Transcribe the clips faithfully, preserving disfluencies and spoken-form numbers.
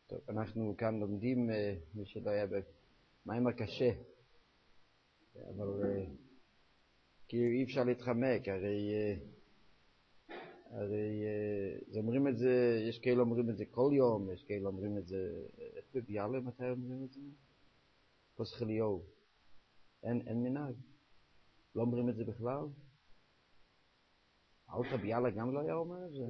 טוב, אנחנו כאן לומדים, מי שלא היה במאמר קשה, אבל כאילו אי אפשר להתחמק, הרי, הרי זה אומרים את זה, יש כאלה אומרים את זה כל יום, יש כאלה אומרים את זה, איך בביאלה מתי אומרים את זה? פוסח אליהו, אין, אין מנהג, לא אומרים את זה בכלל? אלתר ביאלה גם לא היה אומר את זה?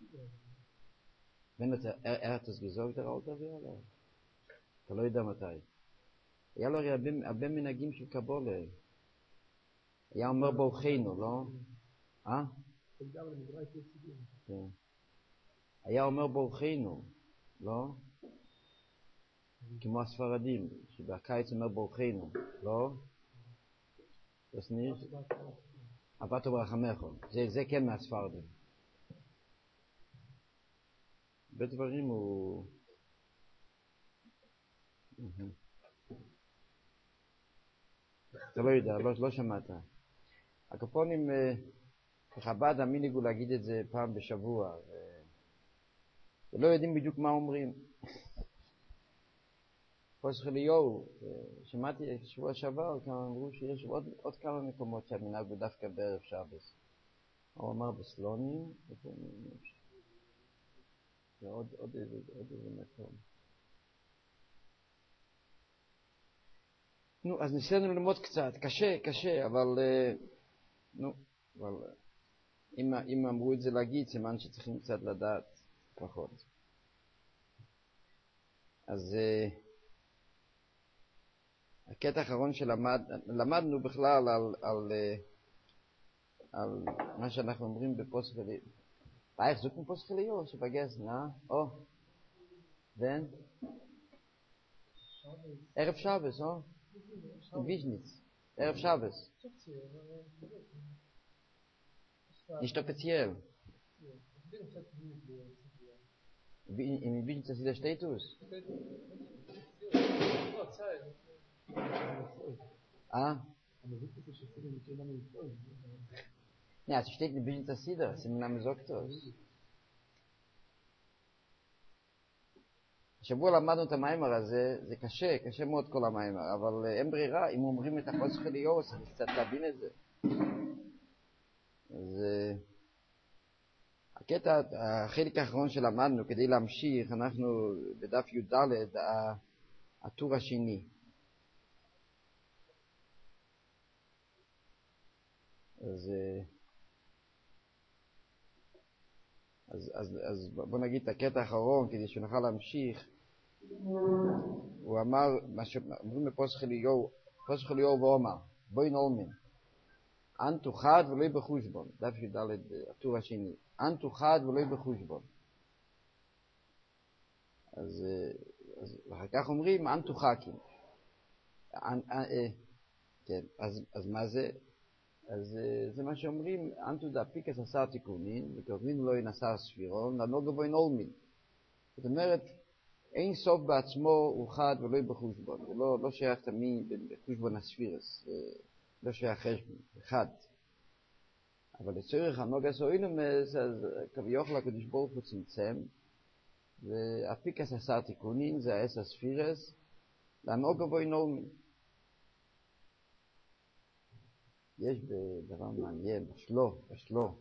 wenn er er hat es gesagt der Alter Biala אתה לא יודע מתי היה לו הרבה מנהגים של קבולה היה אומר ברכנו לא? אה? היה אומר ברכנו לא? כמו הספרדים שבקיץ אומר ברכנו לא? das nicht אבטו ברחמך זה, זה כן מהספרדים בדברים הוא... אתה לא יודע, לא, לא שמעת. הקופונים, בחב"ד המיניגו להגיד את זה פעם בשבוע. ולא יודעים בדיוק מה אומרים. פוסח אליהו, שמעתי שבוע שעבר, כמה אמרו שיש עוד, עוד כמה מקומות שהמנהג הוא דווקא בערב שבת. הוא אמר בסלונים, ועוד עוד איזה, עוד איזה מקום. נו, אז ניסינו ללמוד קצת, קשה, קשה, אבל, נו, אבל, אם, אם אמרו את זה להגיד, סימן שצריכים קצת לדעת פחות. אז, הקטע האחרון שלמד, למדנו בכלל על, על, על מה שאנחנו אומרים בפוסח אליהו. Weich suchen Posach Eliyahu, ich vergessen, na? Oh. Wenn? Erev Shabbos, oh? In Wiesnitz. Erev Shabbos. Nicht offiziell. In Wiesnitz ist der Status? Ah? Ja, es steht in Wiesnitz Sider, es ist im Namen Soktos. השבוע למדנו את המיימר הזה, זה קשה, קשה מאוד כל המיימר, אבל אין ברירה, אם אומרים את הפוסח אליהו, אז צריך קצת להבין את זה. אז הקטע, החלק האחרון שלמדנו, כדי להמשיך, אנחנו בדף י"ד, הטור השני. אז... אז, אז, אז בוא נגיד את הקטע האחרון כדי שנוכל להמשיך. הוא אמר, מה שאומרים בפוסח אליהו, פוסח אליהו ואומר, בואי נולמין, אנטו חד ולא בחושבון, דף י"ד, הטור השני, אנטו חד ולא בחושבון. אז, אז אחר כך אומרים, אנטו חכים. כן, אז, אז מה זה? אז זה מה שאומרים, אנטו דאפיקס עשר תיקונים, וכותבים לו אין עשר ספירון, לנוגע בו אין אולמין. זאת אומרת, אין סוף בעצמו הוא חד ולא בחושבון, זה לא, לא שייך תמיד בחושבון הספירס, לא שייך חשבון, זה חד. אבל לצורך הנוגע סוינומס, אז כביכול הקדוש ברוך הוא צמצם, ואפיקס עשר תיקונים זה העשר ספירס, לנוגע בו אין אולמין. יש בדבר מעניין, בשלו, בשלו.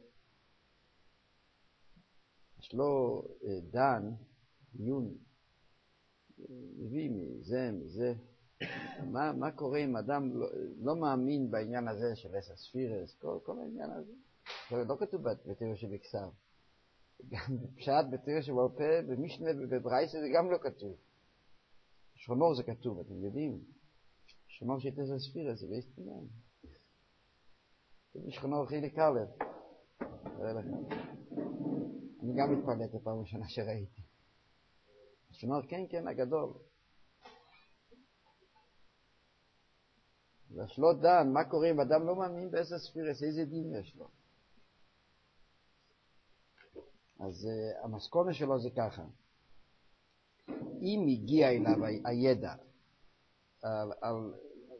בשלו דן, עיון, מביא מזה, מזה. מה, מה קורה אם אדם לא, לא מאמין בעניין הזה של עשר ספירס, כל, כל העניין הזה. זה לא כתוב בתורה שבכתב. גם בפשט, בתורה שבעל פה, במשנה ובברייתא זה גם לא כתוב. בשכונור זה כתוב, אתם יודעים. שכונור של עשר ספירס זה בהסתמן. בשכונור חילק א', תראה לכם. אני גם מתפלאת הפעם ראשונה שראיתי. בשכונור כן, כן, הגדול. והשלו דן, מה קורה אם אדם לא מאמין בעשר ספירס, איזה דין יש לו? אז uh, המסקונה שלו זה ככה. אם הגיע אליו הידע על, על,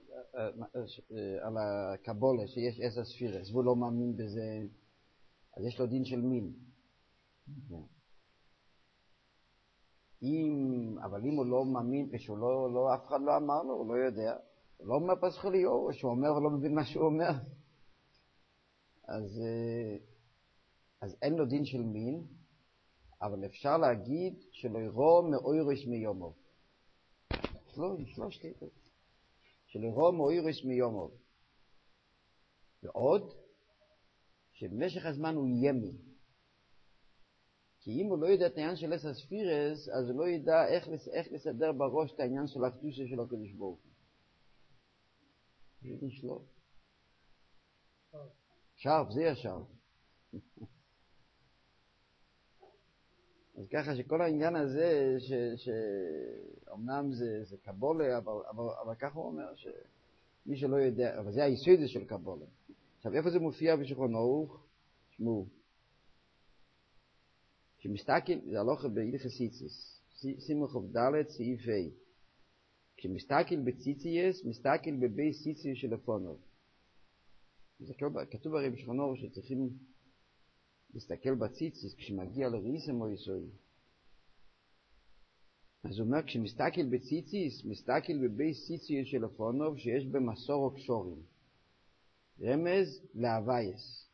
על הקבולה שיש עשר ספירס והוא לא מאמין בזה, אז יש לו דין של מין. אם, אבל אם הוא לא מאמין, כשהוא לא, לא, אף אחד לא אמר לו, הוא לא יודע, הוא לא אומר פסח אליהו, או שהוא אומר ולא מבין מה שהוא אומר. אז, אז אין לו דין של מין, אבל אפשר להגיד שלא ירוא מאוירש מיומוב. לא, שלוש תיתות. שלא ירוא מאוירש מיומוב. ועוד, שבמשך הזמן הוא ימי. כי אם הוא לא יודע את העניין של עשר ספירס, אז הוא לא ידע איך, איך לסדר בראש את העניין של הקדושה של הקדוש ברוך הוא. זה נשלו. שרף, זה ישר. אז ככה שכל העניין הזה, שאומנם זה, זה קבולה, אבל, אבל, אבל ככה הוא אומר שמי שלא יודע, אבל זה היסוד של קבולה. עכשיו, איפה זה מופיע בשולחן ערוך? תשמעו. כשמסתכל, זה הלכה בהלכות ציציס, שימו חוב ד' סעיף ה'. כשמסתכל בציציס, מסתכל בבי ציציס של הפונו. זה כתוב הרי בשולחן ערוך שצריכים להסתכל בציציס כשמגיע לריסם או יסוי. אז הוא אומר, כשמסתכל בציציס, מסתכל בבי ציציס של הפונו, שיש במסור הקשורים. רמז להווייס.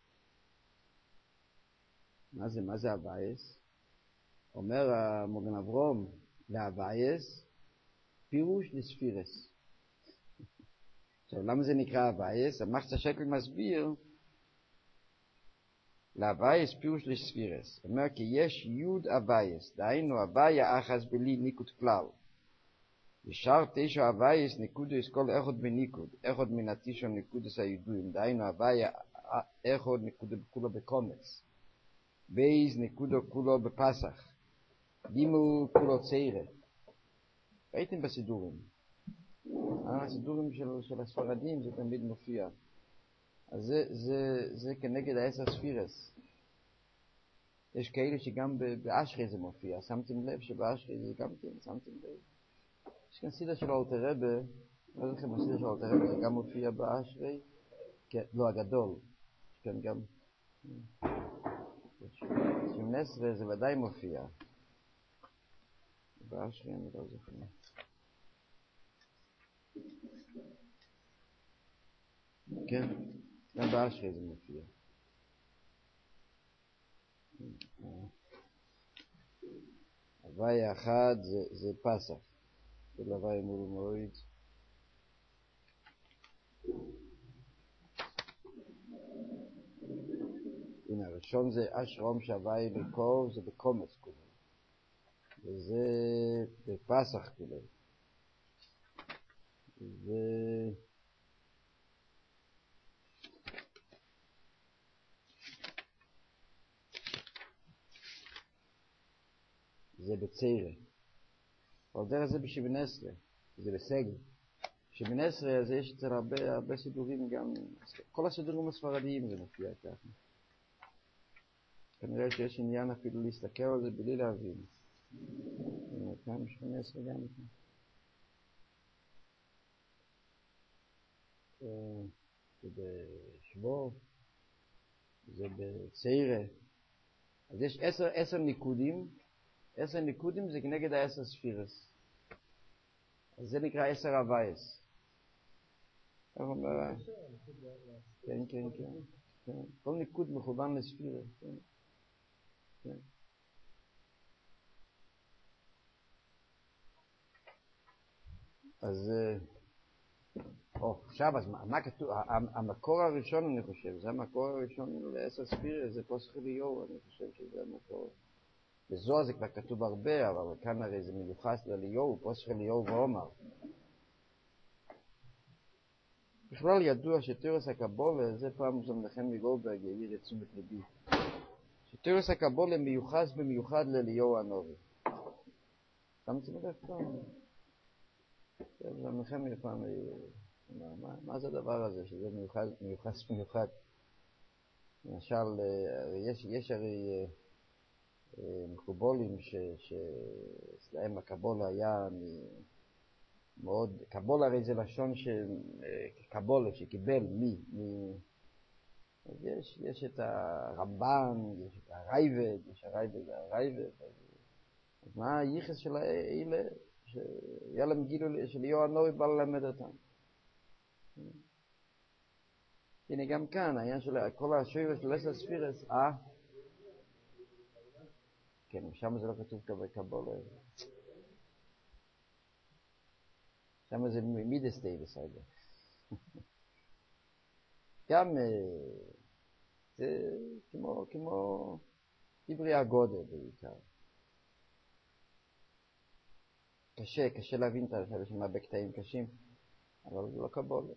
מה זה, מה זה הווייס? אומר המוגן אברום, להווייס, פירוש לספירס. עכשיו, למה זה נקרא הווייס? המחצה שקל מסביר, להווייס פירוש לספירס. אומר כי יש יוד הווייס, דהיינו הוויה אחס בלי ניקוד כלל. ושאר תשע הווייס ניקודו יש כל אחד בניקוד, אחד מן התשע ניקודס הידועים, דהיינו הוויה אחד ניקודו כולו בקומץ. בייז נקודו כולו בפסח, גימו כולו צעירה. ראיתם בסידורים? הסידורים של, של הספרדים זה תמיד מופיע. אז זה, זה, זה כנגד העשר ספירס. יש כאלה שגם באשרי זה מופיע. שמתם לב שבאשרי זה גם כן, שמתם לב. יש כאן סידה של אלתר רבי, לא יודע לכם, הסידה של אלתר רבי זה גם מופיע באשרי, כן, לא הגדול. יש כאן גם... שמונה עשרה זה ודאי מופיע. באשרי אני לא זוכר. כן, גם באשרי זה מופיע. הוויה אחד זה, זה פסח. של הוויה מול מועד. הנה, הראשון זה אשרום שהוואי בקור, זה בקומץ כולו. וזה בפסח כולו. ו... זה בצעירה. אבל דרך זה בשבע עשרה, זה בסגל. בשבע עשרה אז יש אצל הרבה, הרבה סידורים גם, כל הסידורים הספרדיים זה מופיע ככה. כנראה שיש עניין אפילו להסתכל על זה בלי להבין. כאן בשמונה עשרה גם כן. זה בשבוע, זה בצעירה. אז יש עשר, עשר ניקודים, עשר ניקודים זה כנגד העשר ספירס. אז זה נקרא עשר הווייס. איך אומר? כן, כן, כן. כל ניקוד מכוון לספירס. כן. כן. אז, או, עכשיו, אז מה כתוב? המקור הראשון, אני חושב, זה המקור הראשון לעשר ספירס, זה פסח אליהו, אני חושב שזה המקור. בזוהר זה כבר כתוב הרבה, אבל כאן הרי זה מיוחס לאליהו, פסח אליהו ועומר. בכלל ידוע שתיאורס הקבולה, זה פעם זה מנחם מגולדברג יעיר את תשומת ליבי. שתיאורס הקבולה מיוחס במיוחד לאליהו הנביא. שמתם לב פעם? זה מנחם פעם, מה, מה זה הדבר הזה שזה מיוחס, מיוחס במיוחד? למשל, יש, יש הרי מקובולים שאצלהם הקבולה היה מאוד, קבולה הרי זה לשון שקבולה שקיבל מי, מי אז יש, יש את הרמב"ן, יש את הרייבד, יש הרייבד והרייבד, אז מה היחס של האלה, שהיה להם גילו, שליהו הנורי בא ללמד אותם. הנה גם כאן, העניין של כל השויבה של עשר ספירס, אה? כן, שם זה לא כתוב כבקבולה. שם זה מידס טייבס, רגע. גם זה כמו, כמו עברי הגודל בעיקר. קשה, קשה להבין את זה, יש הרבה קטעים קשים, אבל זה לא קבולה.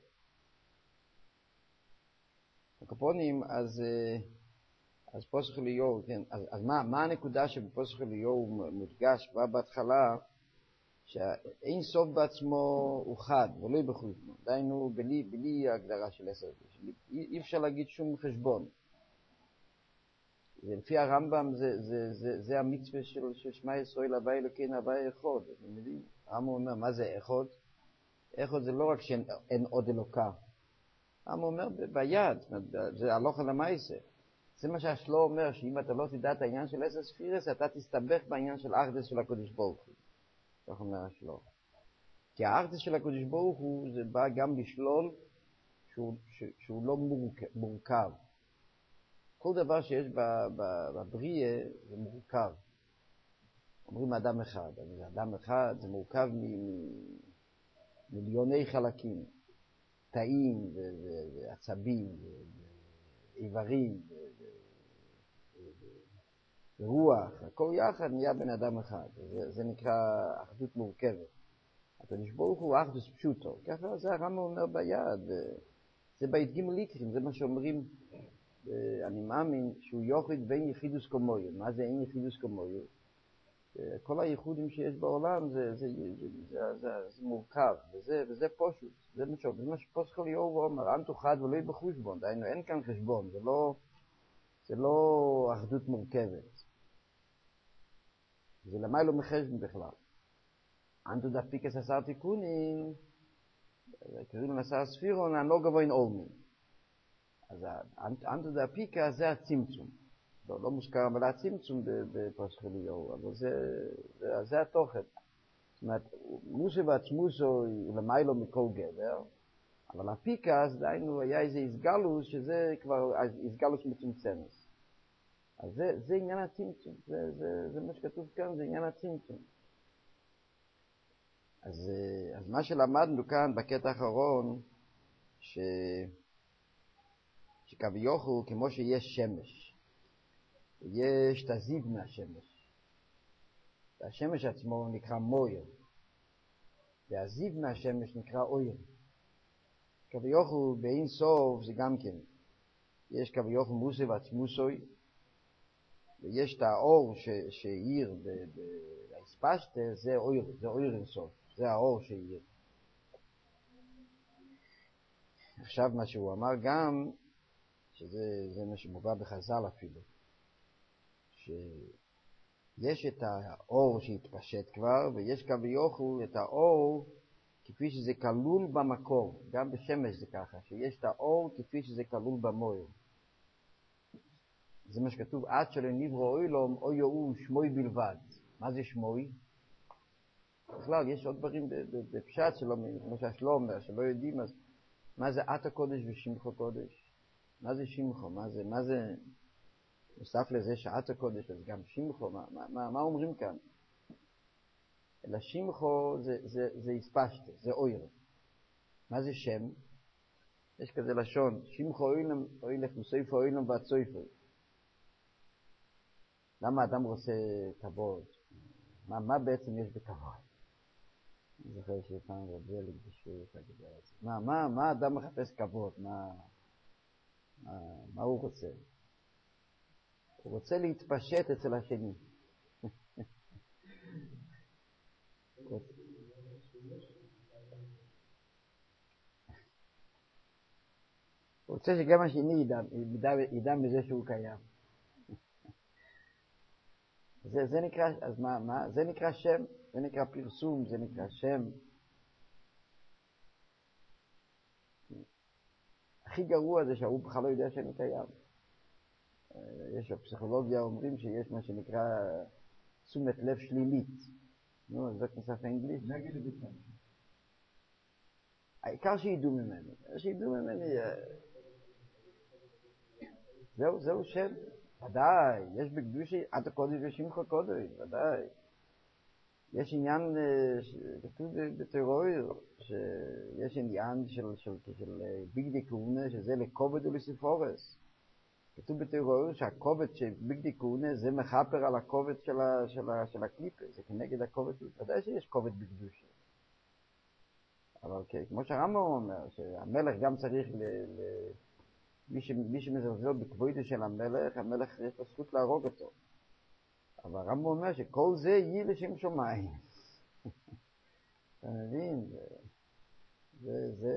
הקופונים, אז, אז פוסח אליהו, כן, אז, אז מה, מה הנקודה שבפוסח אליהו מודגש כבר בהתחלה, שאין סוף בעצמו הוא חד, ולא בחושבון. דיינו, בלי, בלי ההגדרה של עשר. אי אפשר להגיד שום חשבון. ולפי הרמב"ם זה, זה, זה, זה המצווה של, של שמע ישראל, הווי אלוקינו, הווי אחד. אתם יודעים? הרמב"ם אומר, מה זה אחד? אחד זה לא רק שאין עוד אלוקה. הרמב"ם אומר, ביד, זה הלכה למעשה. זה מה שהשלו אומר, שאם אתה לא תדע את העניין של עשר ספירס, אתה תסתבך בעניין של אחדות של הקדוש ברוך הוא. כך אומר השלו. כי האחדות של הקדוש ברוך הוא, זה בא גם בשלול שהוא, שהוא לא מורכב. כל דבר שיש בבריאה זה מורכב. אומרים אדם אחד, אבל אדם אחד זה מורכב ממיליוני חלקים, תאים ועצבים ואיברים ורוח, הכל יחד נהיה בן אדם אחד. זה, זה נקרא אחדות מורכבת. הקדוש ברוך הוא אחדות פשוטו. ככה זה הרמב"ם אומר ביד. זה בית ג' ליקרים, זה מה שאומרים. אני מאמין שהוא יוחד בין יחידוס כמוהו. מה זה אין יחידוס כמוהו? כל הייחודים שיש בעולם זה, זה, זה, זה, זה, זה מורכב, וזה, וזה פשוט. זה מה שפוסח אליהו אומר, אנטו חד ולא יהיה בחושבון. דהיינו, אין כאן חשבון, זה לא, זה לא אחדות מורכבת. זה למה לא מחשבון בכלל. אנטו דפיקס עשר תיקונים, קוראים לעשר ספירון, הנוגע בו אין אולמין. אז אנטו דפיקה זה הצמצום. לא, לא מוזכר אבל הצמצום בפוסח אליהו, אבל זה, זה, זה התוכן. זאת אומרת, מוסה בעצמוסו הוא למיילו מכל גדר, אבל הפיקה, אז דיינו, היה איזה הסגלוס, שזה כבר הסגלוס מצומצמת. אז זה, זה עניין הצמצום, זה, זה, זה מה שכתוב כאן, זה עניין הצמצום. אז, אז מה שלמדנו כאן בקטע האחרון, ש... שכביכול, כמו שיש שמש, יש את הזיו מהשמש. והשמש עצמו נקרא מויר, והזיו מהשמש נקרא אויר. כביכול באין סוף זה גם כן. יש כביכול מוסה ועצמוסוי, ויש את האור שהעיר בהספשטה, זה אויר, זה אויר אינסוף, זה האור שהעיר. עכשיו מה שהוא אמר גם, שזה זה מה שמובא בחז"ל אפילו, שיש את האור שהתפשט כבר, ויש כביכול את האור כפי שזה כלול במקור, גם בשמש זה ככה, שיש את האור כפי שזה כלול במויר. זה מה שכתוב, עד שלא נברא אוילום, אוי הוא שמוי בלבד. מה זה שמוי? בכלל, יש עוד דברים בפשט שלא, כמו שהשלום אומר, שלא יודעים, אז מה זה עת הקודש ושמחו קודש? מה זה שמחו? מה זה, מה זה, נוסף לזה שעת הקודש, אז גם שמחו, מה, מה, מה אומרים כאן? אלא שמחו זה, זה, זה הספשת, זה אויר. מה זה שם? יש כזה לשון, שמחו אוילם, אוילך מסויפו אוילם והצויפו. למה אדם רוצה כבוד? מה, מה בעצם יש בכבוד? אני זוכר שפעם רבי אלי בשיעור כזה. מה, מה, מה אדם מחפש כבוד? מה, מה, מה הוא רוצה? הוא רוצה להתפשט אצל השני. הוא רוצה שגם השני ידע, ידע, ידע מזה שהוא קיים. זה, זה נקרא, אז מה, מה? זה נקרא שם, זה נקרא פרסום, זה נקרא שם. הכי גרוע זה שהוא בכלל לא יודע שאני קיים. יש בפסיכולוגיה אומרים שיש מה שנקרא תשומת לב שלילית. נו, זאת נוסף אנגליש. נגד הביטן. העיקר שידעו ממני. שידעו ממני. זהו, זהו שם. ודאי, יש בקדושי, עד הקודש ושמחה קודש, ודאי. יש עניין, כתוב בתיאוריה, שיש עניין של, של, של ביגדי כהונה, שזה לכובד ולסיפורס. כתוב בתיאוריה שהכובד של ביגדי כהונה זה מחפר על הכובד של, ה, של, ה, של הקליפה, זה כנגד הכובד, ודאי שיש כובד בקדושה. אבל כמו שהרמב"ם אומר, שהמלך גם צריך, ל, ל, מי, ש, מי שמזלזל בכבודו של המלך, המלך יש לו זכות להרוג אותו. אבל הרמב"ם אומר שכל זה יהיה לשם שמיים. אתה מבין? זה, זה...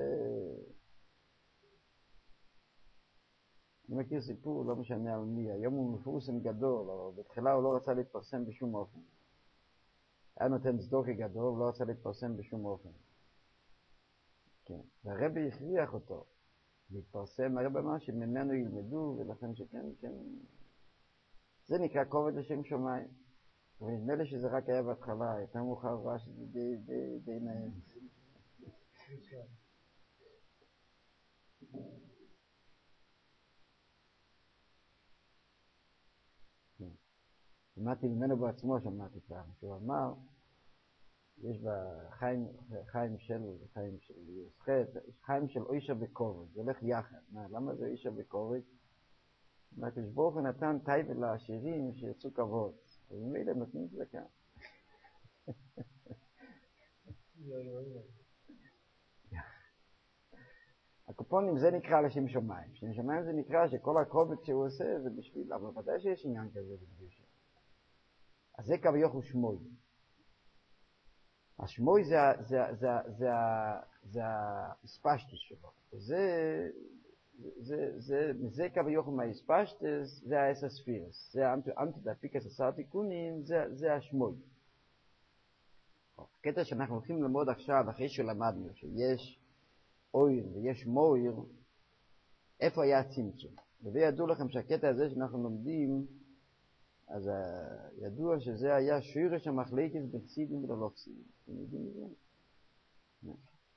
אני מכיר סיפור, לא משנה על מי, היום הוא מפורסם גדול, אבל בתחילה הוא לא רצה להתפרסם בשום אופן. היה נותן צדוקה גדול, הוא לא רצה להתפרסם בשום אופן. כן. והרבי הכריח אותו להתפרסם, הרבי אמר שממנו ילמדו, ולכן שכן, כן... זה נקרא כובד לשם שמיים. ונדמה לי שזה רק היה בהתחלה, יותר מאוחר רע שזה די, די, די נעים. שמעתי ממנו בעצמו, שמעתי פעם, שהוא אמר, יש בחיים, חיים של, חיים של יוסחת, חיים של אישה בכובד, זה הולך יחד. מה, למה זה אישה בכובד? הקדוש ברוך הוא נתן טייבה לעשירים שיצאו כבוד. אז ממילא נותנים צדקה. הקופונים זה נקרא לשם שמיים. לשם שמיים זה נקרא שכל הכובד שהוא עושה זה בשביל, אבל ודאי שיש עניין כזה בקדושה. אז זה כביכול שמוי. השמוי זה זה זה זה זה הספשטוס שלו. זה זה זה זה כביכול מהספשטוס זה האסא ספירס. זה אנטו דפיקס עשר תיקונים, זה זה השמוי. הקטע שאנחנו הולכים ללמוד עכשיו, אחרי שלמדנו שיש אויר ויש מויר, איפה היה הצמצום? וידעו לכם שהקטע הזה שאנחנו לומדים, אז ידוע שזה היה שורש המחלקת בחסידים ולא חסידים. אתם יודעים את זה?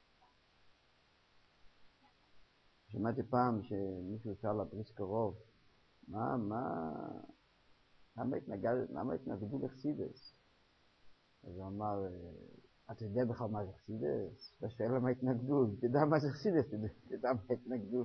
שמעתי פעם שמישהו שאל לבריס קרוב, מה, מה, למה התנגד, למה התנגדו לחסידס? אז הוא אמר, אתה יודע בכלל מה זה חסידס? אתה שואל למה התנגדו, תדע מה זה חסידס, תדע מה התנגדו.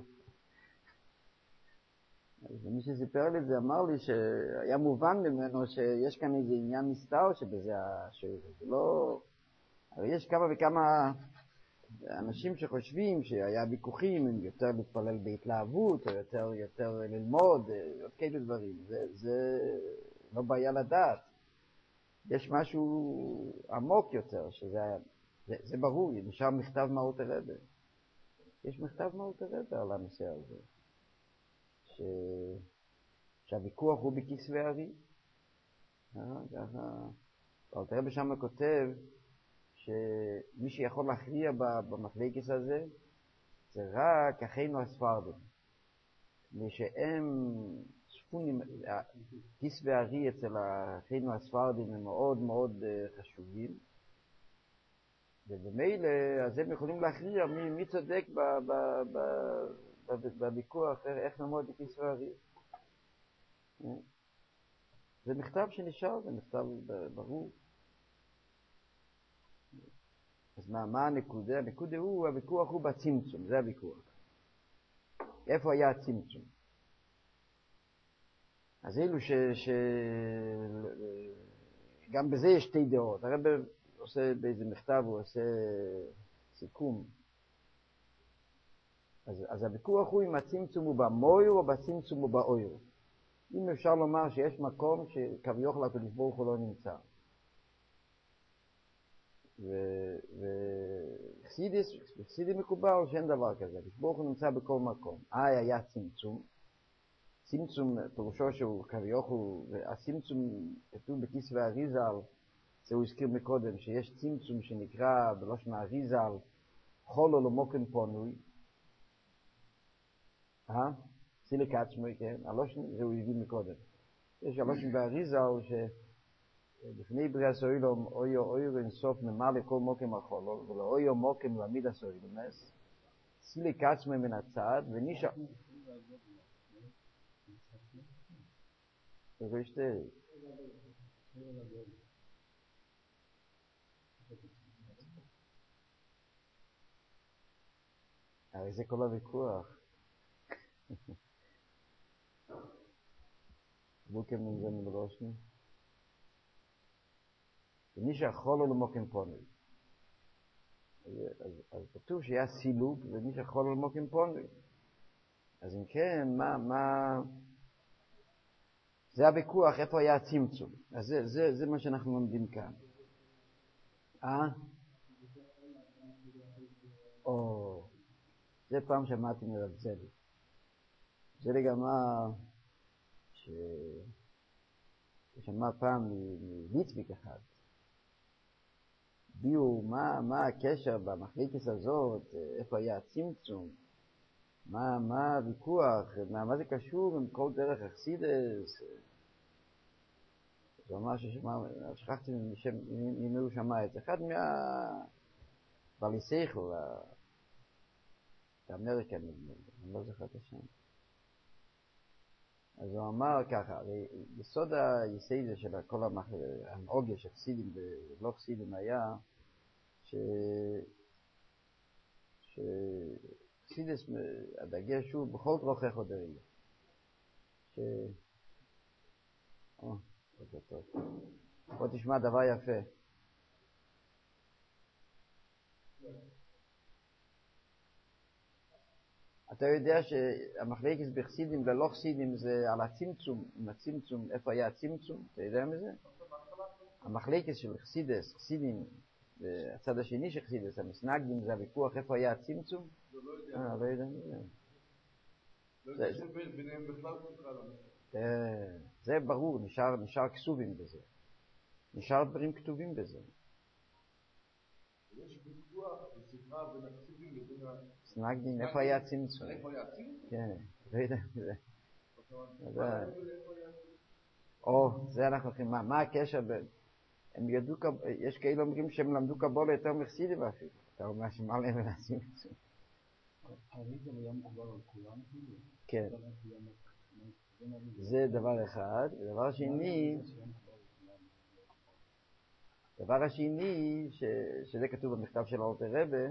אז מי שסיפר לי זה אמר לי שהיה מובן ממנו שיש כאן איזה עניין נסתר שבזה השאלה. זה לא... הרי יש כמה וכמה אנשים שחושבים שהיה ויכוחים אם יותר להתפלל בהתלהבות או יותר, יותר ללמוד, עוד כאלה דברים. זה, זה לא בעיה לדעת. יש משהו עמוק יותר, שזה זה, זה ברור, נשאר מכתב מהות הרבה. יש מכתב מהות הרבה על הנושא הזה. ש... שהוויכוח הוא בכסבי הארי. ככה... אבל תראה בשם כותב שמי שיכול להכריע במחלקת הזה זה רק אחינו הספרדים. ושהם שפונים, כסבי הארי אצל אחינו הספרדים הם מאוד מאוד חשובים. ובמילא אז הם יכולים להכריע מי, מי צודק ב... ב, ב בוויכוח, איך נעמוד בכסבי הארי. זה מכתב שנשאר, זה מכתב ברור. אז מה, מה הנקודה? הנקודה הוא, הוויכוח הוא בצמצום, זה הוויכוח. איפה היה הצמצום? אז אלו ש... ש... גם בזה יש שתי דעות. הרב עושה באיזה מכתב, הוא עושה סיכום. אז, אז הוויכוח הוא אם הצמצום הוא במויר או בצמצום הוא באויר. אם אפשר לומר שיש מקום שכביכול הקדוש ברוך הוא לא נמצא. וחסידי מקובל שאין דבר כזה. הקדוש ברוך הוא נמצא בכל מקום. אה, היה צמצום. צמצום פירושו שהוא כביכול, הצמצום כתוב בכסבי האריז"ל, זה הוא הזכיר מקודם, שיש צמצום שנקרא בלושן האריז"ל, חולו למוקן פונוי. אה? סילק עצמי, כן? הלושן, זה הוא הביא מקודם. יש הלושן באריז"ל לפני בריאת סוילום, אויו אויר אינסוף נאמר לכל מוקם החולו, ולא אויו מוקם למיד הסוילומס, סילי קצמה מן הצד, ונישה... איפה יש תארי? הרי זה כל הוויכוח. בוקם מן זה מבלושני. ומי שיכול לו למוקם פוני. אז, אז כתוב שהיה סילוק, ומי שיכול לו למוקם פוני. אז אם כן, מה, מה... זה הוויכוח, איפה היה הצמצום. אז זה, זה, זה מה שאנחנו לומדים כאן. אה? או... זה פעם שמעתי מרב זלי. זלי אמר ש... שמע פעם מליטביק אחד. ביו, מה, מה הקשר במחלקת הזאת, איפה היה הצמצום, מה, מה הוויכוח, מה, מה זה קשור עם כל דרך אכסידס. זה אומר ששמע, שכחתי ממי הוא שמע את זה. אחד מה... בליסייכל, באמריקה נדמה, אני לא זוכר את השם. אז הוא אמר ככה, יסוד היסיידה של כל המאוגיה של חסידים ולא חסידים היה ש... שחסידס, הדגש הוא בכל דרכי חודריה. ש... או, זה טוב. בוא תשמע דבר יפה. אתה יודע שהמחלקת בחסידים ולא חסידים זה על הצמצום, עם הצמצום, איפה היה הצמצום? אתה יודע מזה? המחלקת של חסידס, חסידים, הצד השני של חסידס, המסנגדים, זה הוויכוח איפה היה הצמצום? זה לא יודע. אה, לא יודע מזה. לא יודע שביניהם בכלל בכלל. זה ברור, נשאר כתובים בזה. נשאר דברים כתובים בזה. יש ויכוח ושיחה בין הכתובים לבין ה... סנגדים, איפה היה הצמצום? איפה היה הצמצום? כן, לא יודע מזה. או, זה אנחנו הולכים, מה הקשר בין... הם ידעו, יש כאלה אומרים שהם למדו קבולה יותר מחסידים אפילו. אתה אומר שמה להם ולעשים את זה. הריזם היה מקובל על כולם? כן. זה דבר אחד. ודבר שני, דבר השני, שזה כתוב במכתב של אלתר רבי,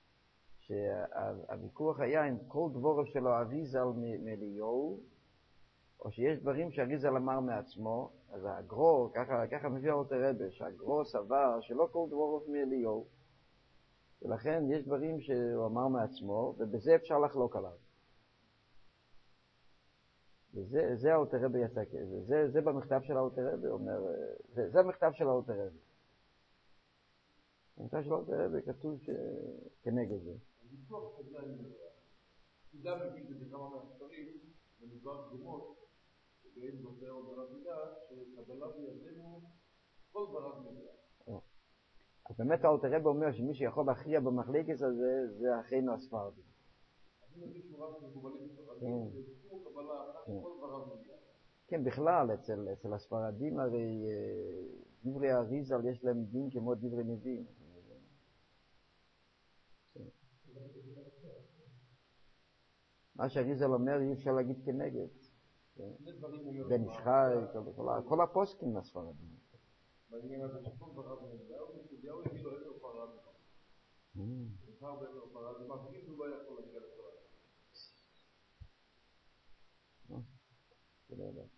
שהוויכוח היה אם כל דבוריו שלו אריזל מאליהו, או שיש דברים שאריזל אמר מעצמו, אז הגרו, ככה, ככה מביא אלתר רבי, שהגרו סבר שלא כל דבוריו מאליהו, ולכן יש דברים שהוא אמר מעצמו, ובזה אפשר לחלוק עליו. וזה, זה אלתר רבי יצא כזה, זה, זה במכתב של אלתר רבי, אומר, זה, זה המכתב של אלתר רבי. במכתב של אלתר רבי כתוב שכנגד זה. הוויכוח כזה אני יודע. תדע מבין את זה כמה מהספרים, במדבר קדומות, שבהם זוכר עוד הרב ידע, שקבלה בידינו כל ברב מידע. אז באמת אלתר רבי אומר שמי שיכול להכריע במחלקת הזה, זה אחינו הספרדים. אני מבין שהוא רב מקובלים בספרדים, שזכור קבלה אחת כל ברב מידע. כן, בכלל, אצל, אצל הספרדים הרי דברי אריזל יש להם דין כמו דברי נביאים. מה שאריזל אומר אי אפשר להגיד כנגד. זה נשחק, כל הפוסקים לספרדים. בעניין הזה שכל ברב מידע, הוא יגיד לו איזה פרד. נבחר באיזה פרד, זה מפגיד הוא לא יכול להגיע לפרד. זה לא יודע.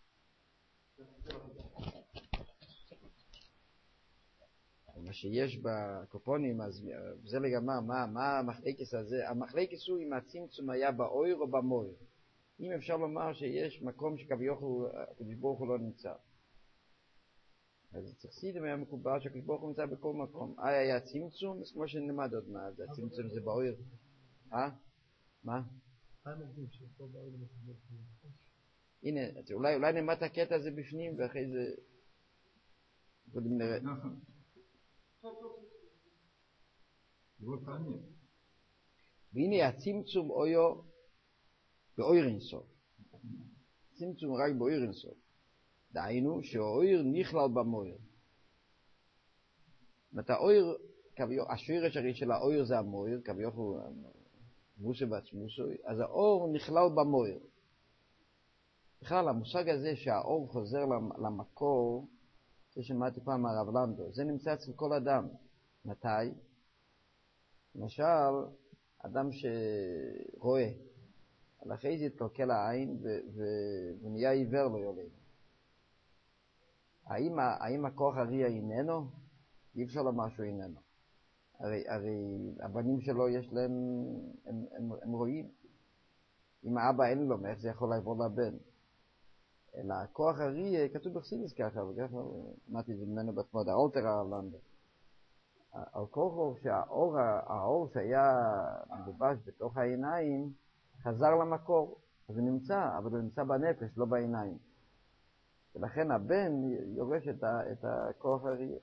מה שיש בקופונים, אז זה לגמרי, מה, מה המחלקת הזה? המחלקת הוא אם הצמצום היה באויר או במויר. אם אפשר לומר שיש מקום שכביכול ברוך הוא לא נמצא. אז תחסידים היה מקובל שהקדוש ברוך הוא נמצא בכל מקום. אה, היה צמצום, אז כמו שנלמד עוד מה, זה הצמצום זה באויר. אה? מה? הנה, אולי, אולי נלמד את הקטע הזה בפנים, ואחרי זה... קודם נראה. והנה הצמצום אויו באויר אינסוף. צמצום רק באויר אינסוף. דהיינו שהאויר נכלל במויר. זאת האויר, השורש הרי של האויר זה המויר, כביכול מוסה בעצמוסוי, אז האור נכלל במויר. בכלל, המושג הזה שהאור חוזר למקור, זה שמעתי פעם מהרב לנדו, זה נמצא אצל כל אדם. מתי? למשל, אדם שרואה, על אחרי זה התקלקל העין ונהיה עיוור לו יולד. האם, האם הכוח הראייה איננו? אי אפשר לומר שהוא איננו. הרי, הרי הבנים שלו יש להם, הם, הם, הם רואים. אם האבא אין לו, איך זה יכול לעבור לבן? אלא הכוח הראייה, כתוב בחסידות ככה, וככה, אמרתי את זה ממנו בתמוד, האולטר הרלנדה. על כוחו שהאור, האור שהיה מלובש בתוך העיניים, חזר למקור. אז הוא נמצא, אבל הוא נמצא בנפש, לא בעיניים. ולכן הבן יורש את, ה, את הכוח הראייה.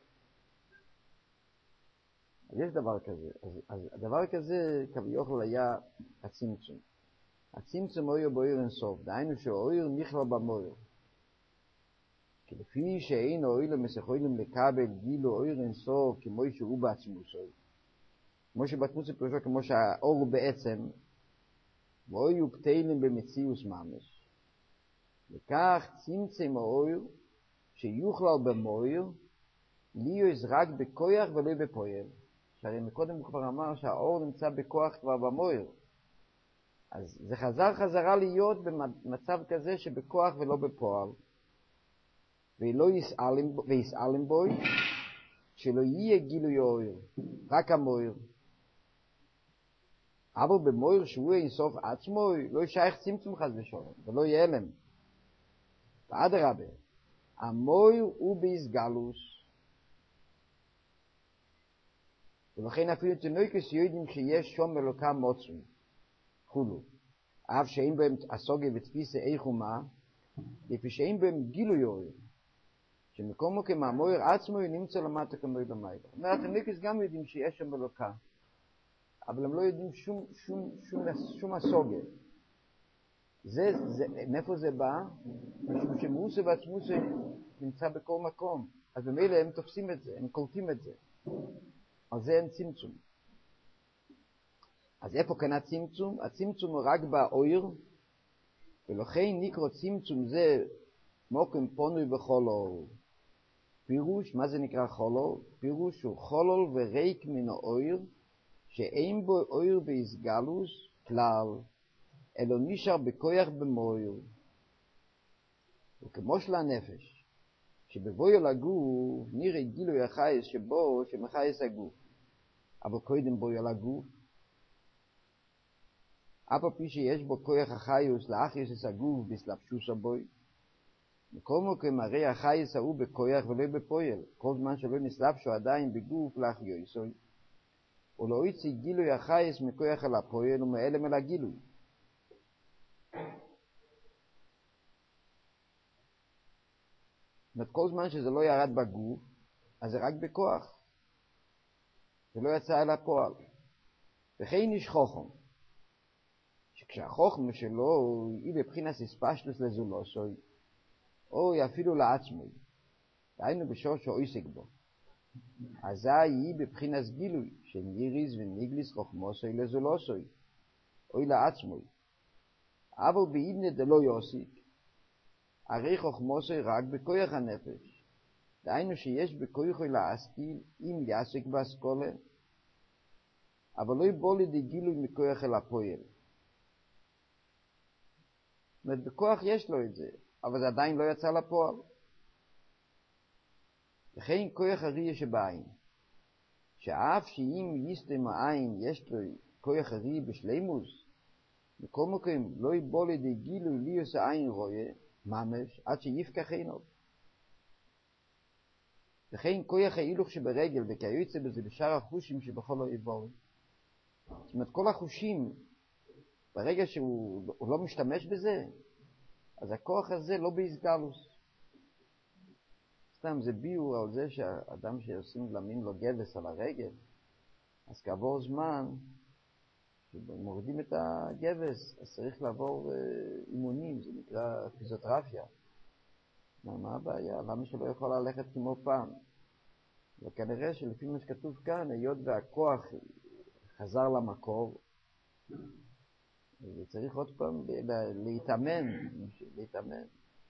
אז יש דבר כזה. אז, אז הדבר כזה כביכול היה הצמצום. הצמצום אויר באויר אינסוף. דהיינו שאויר נכלל במויר. כי לפי שאין אויר מסכויים לקבל גילו אויר אינסוף כמו שהוא בעצמוסו. כמו שבעצמוסו פירושו כמו שהאור הוא בעצם, ואויר הוא פתילים במציאוס ממש. וכך צמצם האויר שיוכלל במויר, להיות רק בכוח ולא בפועל. שהרי מקודם הוא כבר אמר שהאור נמצא בכוח כבר במויר. אז זה חזר חזרה להיות במצב כזה שבכוח ולא בפועל. ולא יסעלם בוי, שלא יהיה גילוי האויר, רק המויר. אבל במויר שהוא אינסוף עצמו, לא ישייך צמצום חס ושלום, ולא ייעלם. ואדרבה, המויר הוא בהסגלוס. ולכן אפילו תינוקס יודעים שיש שום אלוקה מוצאים, חולו. אף שאין בהם הסוגיה ותפיסה איך ומה, לפי שאין בהם גילוי האויר. שמקומו כמאמויר עצמו נמצא למטה כמו למעלה. זאת אומרת, התינוקס גם יודעים שיש שם אלוקה, אבל הם לא יודעים שום, שום, שום, שום הסוגיה. זה, זה, מאיפה זה בא? משום שמוסה ועצמוסה נמצא בכל מקום. אז במילא הם תופסים את זה, הם קולטים את זה. על זה אין צמצום. אז איפה כאן הצמצום? הצמצום הוא רק באויר, ולכן נקרא צמצום זה מוקם פונוי בחולול. פירוש, מה זה נקרא חולול? פירוש הוא חולול וריק מן האויר, שאין בו אויר בהסגלוס כלל, אלא נשאר בכוח במויר. וכמו של הנפש, שבבויר לגוף נראה גילוי החייס שבו שמחייס הגוף. אבל קודם בויר לגוף, אף על פי שיש בו כוח החייס לאחייס הגוף בסלבשוס הבוי, מכל מקום הרי החייס הוא בכוח ולא בפועל, כל זמן שלא נסלבשו עדיין בגוף לאחייסוי. ולא יצא גילוי החייס מכוח אל הפועל ומאלם אל הגילוי. זאת כל זמן שזה לא ירד בגוף, אז זה רק בכוח. זה לא יצא אל הפועל. וכן יש חוכם. שכשהחוכם שלו היא בבחינת הספשטוס לזולוסוי, או אפילו לעצמוי, דהיינו בשור שעוסק בו. אזי היא בבחינת גילוי, שניריס וניגליס חוכמוסוי לזולוסוי, או לעצמוי. אבל באיבנה דלא יוסיק, הרי חוכמוסוי רק בכוח הנפש. דהיינו שיש בכוחו להשכיל אם יעסק באסכולה, אבל לא יבוא לידי גילוי מכוח אל הפועל. זאת אומרת, בכוח יש לו את זה, אבל זה עדיין לא יצא לפועל. וכן כוח הראייה שבעין, שאף שאם יסתם העין יש לו כוח הראייה בשלימוס, בכל מקום לא יבוא לידי גילוי ליוס העין רואה, ממש, עד שיפקח עיניו. וכן כוח ההילוך שברגל וכיוצא בזה בשאר החושים שבכל לא יבוא. זאת אומרת, כל החושים, ברגע שהוא לא משתמש בזה, אז הכוח הזה לא בהסגלוס. סתם זה ביור על זה שהאדם שעושים למין לו גבס על הרגל, אז כעבור זמן, כשמורידים את הגבס, אז צריך לעבור אה, אימונים, זה נקרא פיזיותרפיה. מה, מה הבעיה? למה שלא יכול ללכת כמו פעם? וכנראה שלפי מה שכתוב כאן, היות והכוח חזר למקור, וצריך עוד פעם להתאמן, להתאמן.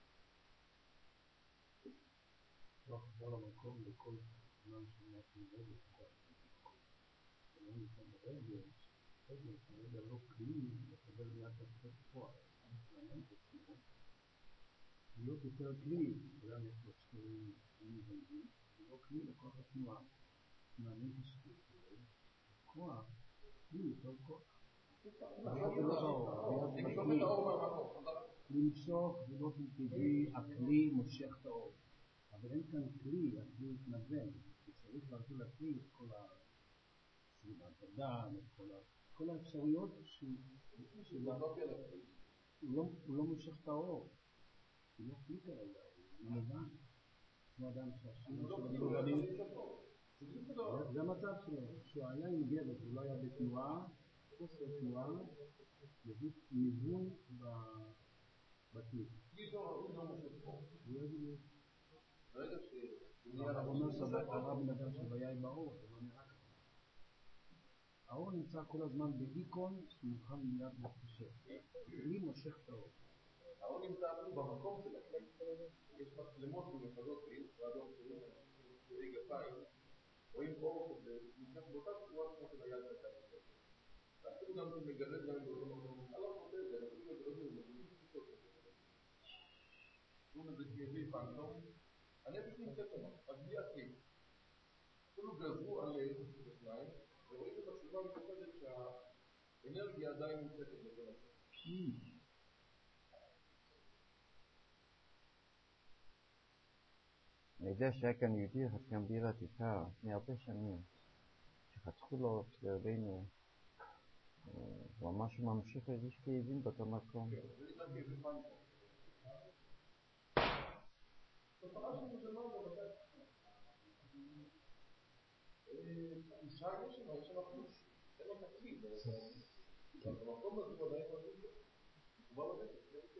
לא חזר למקום בכל זמן שאנחנו נראה בכוח. ולא ניתן ברגש, רגש, הרגע לא כלי לקבל מיד תפקד כוח. אני מאמן את עצמו. להיות יותר כלי, אדם יש לו שתי מבנים, ולא כלי לכוח התנועה. מאמן את השתי, כוח, כלי יותר כוח. למשוך באופן טבעי, הכלי מושך את האור. אבל אין כאן כלי, הכלי מתנוון. צריך להרחיב לכלי את כל הסביבת הדם, את כל האפשרויות שהוא לא מושך את האור. הוא לא כלי כרגע, הוא נבן. כמו אדם שהשימוש שלו נבנים. זה המצב שלו, שהוא היה עם גבת, הוא לא היה בתנועה, חוסר תנועה, יביא ניוון בכלי. ברגע הרב אומר שהרב נדבר שבהיה עם האור, זה לא נראה ככה. האור נמצא כל הזמן באיקון שמוכן מיד להתפשט. כלי מושך את האור. האור נמצא במקום של הכלי. יש מצלמות ומחזות באדום שלי גפיים. רואים אור שנמצא באותה צורה כמו של היד הקטן. ואפילו גם זה מגרד גם באותו מקום. אני לא חושב את זה, אפילו מגרד את זה, זה פשוט את זה. שום איזה כאבי פנטום. הנפש נמצאת שם, אז בלי הכלי. אפילו גזרו עליהם בשניים, ורואים את המצלמה מתוחדת שהאנרגיה עדיין נמצאת בכל הזה. אני יודע שהיה כאן יהודי אחד כאן בעיר העתיקה, לפני הרבה שנים, שחתכו לו לרבינו, הוא ממש ממשיך להרגיש כאבים באותו מקום. כן, זה נקרא כאבי פנטום. תופעה שלנו זה לא בבית. נשאר יש שם, יש שם פלוש. אין לו תקליד. במקום הזה הוא עדיין מרגיש לו. הוא בא לבית, זה בסדר.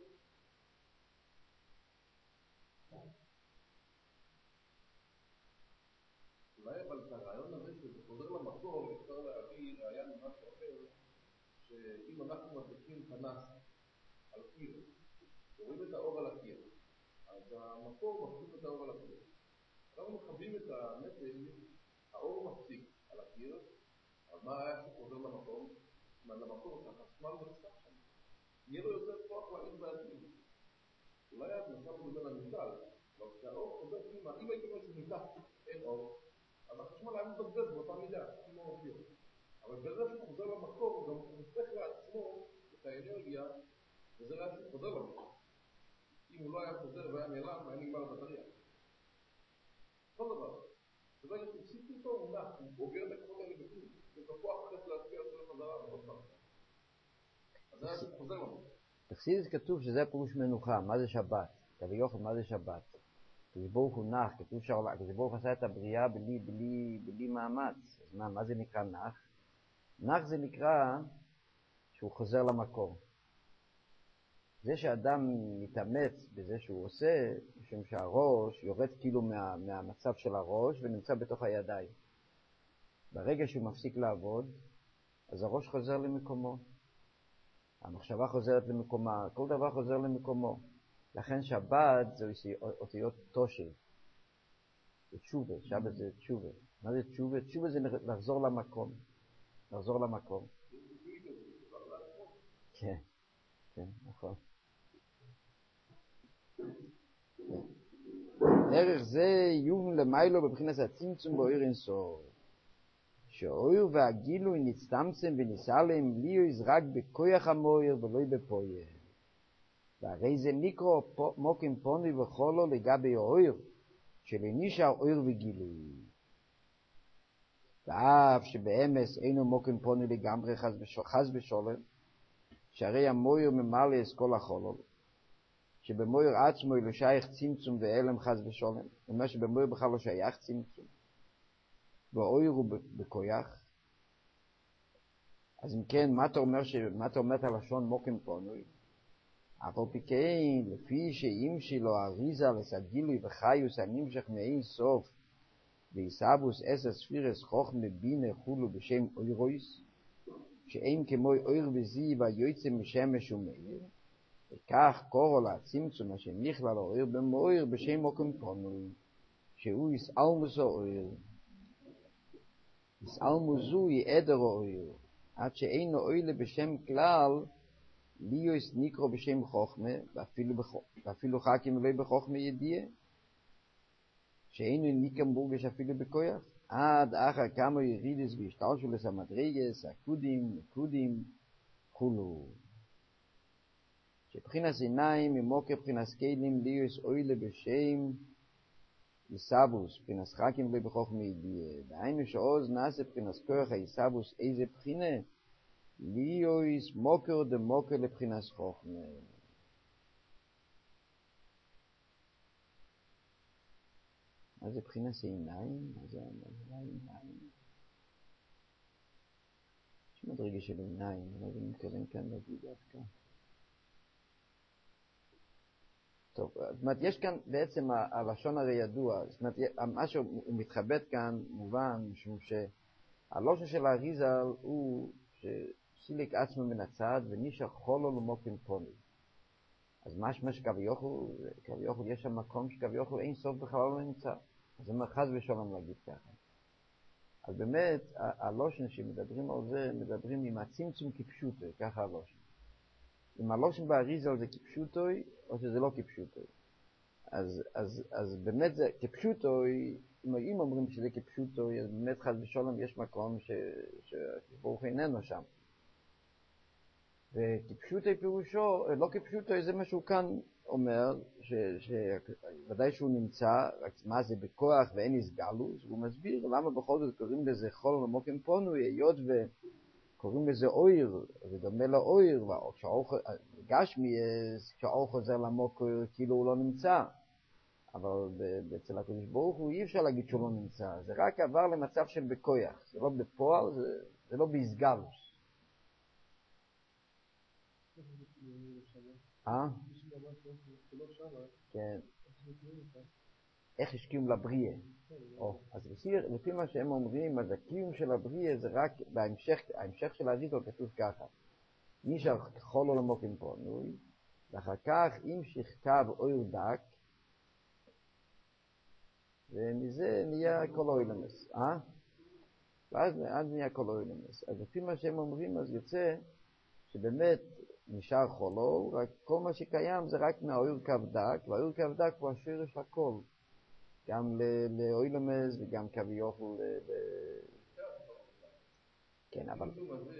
אולי אבל את הרעיון הזה שזה חוזר למקור, אפשר להביא רעיון ממשהו אחר, שאם אנחנו מדליקים פנס על קיר, ורואים את האור על הקיר, אז המקור מפסיק את האור על הקיר. אנחנו מכבים את הנטל, האור מפסיק על הקיר, אז מה היה שחוזר למקום? למקור שהחשמל נחסך שם. יהיה לו יותר כוח להגיד בעתיד. אולי אז נסענו בזה למשל, אבל כשהאור חוזר פנימה, אם הייתי אומר שמתחת אין אור, אז החשמל היה מבזבז באותה מידה, כמו אופיר. אבל בזה שהוא חוזר למקור, גם הוא הופך לעצמו את האנרגיה, וזה היה שהוא חוזר למקור. אם הוא לא היה חוזר והיה נעלם, היה נגמר בטריה. כל דבר. וברגע שתפסיק אותו, הוא נח, הוא עובר את הכוחות האלה בפנים. הוא כפוח אחרי להשפיע על חזרה ועוד פעם. אז זה היה שהוא חוזר למקור. בחסידות כתוב שזה פירוש מנוחה, מה זה שבת? רבי יוחנן, מה זה שבת? הקדוש ברוך הוא נח, כתוב שהקדוש ברוך הוא עשה את הבריאה בלי, בלי, בלי מאמץ. אז מה, מה זה נקרא נח? נח זה נקרא שהוא חוזר למקור. זה שאדם מתאמץ בזה שהוא עושה, משום שהראש יורד כאילו מה, מהמצב של הראש ונמצא בתוך הידיים. ברגע שהוא מפסיק לעבוד, אז הראש חוזר למקומו. המחשבה חוזרת למקומה, כל דבר חוזר למקומו. לכן שבת זה אותיות תושב. זה תשובה, שבת זה תשובה. מה זה תשובה? תשובה זה לחזור למקום. לחזור למקום. כן, כן, נכון. דרך זה יום למיילו בבחינת הצמצום באויר אינסוף. שהאויר והגילוי נצטמצם ונסלם לי יזרק בכוח המויר ולא בפויר. והרי זה נקרא מוקים פוני וחולו לגבי האויר, שלנישאר אויר וגילוי. ואף שבאמס אינו מוקים פוני לגמרי חס בשולם, שהרי המויר ממלא את כל החולו, שבמויר עצמו לא שייך צמצום ואלם חס בשולם, ומה שבמויר בכלל לא שייך צמצום. והאויר הוא בכוח. אז אם כן, מה אתה אומר, ש... מה אתה אומר על לשון מוקים פונוי? אבל פיקאין, לפי שאם שלו אריזה לסגילוי וחיוס הנמשך מאין סוף, ויסבוס עשר ספירס חוכמה בינה חולו בשם אוירויס, שאין כמו אויר וזי ויוצא משמש ומאיר, וכך קורו לצמצום אשר נכלל האויר במאיר בשם מוקם פונוי, שהוא יסעלמוס האויר. יסעלמוסו יעדר האויר, עד שאינו אוילה בשם כלל, ליוס נקרו בשם חוכמה, ואפילו חכים ולא בחוכמה ידיעה, שאינו ניקם בורגש אפילו בכוח, עד אחר כמה ירידס והשתלשו לסמדרגס, הקודים, נקודים, חולו. שבחינס עיניים ממוקר בחינס קיילים ליוס אוילה בשם יסבוס, בחינס חכים ולא בחוכמה ידיעה. דהיינו שעוז נעשה בחינס כוח היסבוס איזה בחינה, ליוס מוקר דמוקר לבחינס חוכמה. מה זה בחינס עיניים? מה זה עיניים? יש מדרגה של עיניים, מה זה מתכוון כאן להגיד דווקא? טוב, זאת אומרת, יש כאן בעצם הלשון הרי ידוע, זאת אומרת, משהו הוא מתחבט כאן מובן, משום שהלושן של האריזל הוא שסיליק עצמו מן הצד ונישא חולו למוקם פוני. אז משמע שכביכול, כביכול יש שם מקום שכביכול אין סוף בכלל לא נמצא. אז זה מרחז ושלום להגיד ככה. אז באמת, הלושן שמדברים על זה, מדברים עם הצמצום כפשוטוי, ככה הלושן. אם הלושן באריזל זה כפשוטוי, או שזה לא כפשוטוי. אז, אז, אז באמת זה כפשוטוי, אם אומרים שזה כפשוטוי, אז באמת חז ושלום יש מקום ש, שברוך איננו שם. וכפשוטוי פירושו, לא כפשוטוי, זה מה שהוא כאן אומר, שוודאי שהוא נמצא, רק מה זה בכוח ואין הסגלוס, והוא מסביר למה בכל זאת קוראים לזה חול למוקם פונוי, היות וקוראים לזה אויר, זה דומה לאויר, גשמי, כשהאור חוזר למוקר כאילו הוא לא נמצא, אבל אצל הקדוש ברוך הוא אי אפשר להגיד שהוא לא נמצא, זה רק עבר למצב של בכוח, זה לא בפועל, זה, זה לא בהסגלוס. אה? כן. איך השקיעו לבריאה? אז לפי מה שהם אומרים, אז הקיום של הבריאה זה רק בהמשך, ההמשך של האריזל כתוב ככה. נשאר כחול עולמוקם פונוי, ואחר כך אם שכתב אויר דק, ומזה נהיה כל אוילמס. אה? ואז נהיה כל אוילמס. אז לפי מה שהם אומרים, אז יוצא שבאמת נשאר חולו, רק כל מה שקיים זה רק מהאויר קו דק, והאויר קו דק הוא השרש הכל. גם לאוילמס וגם כביכול ל... כן, אבל...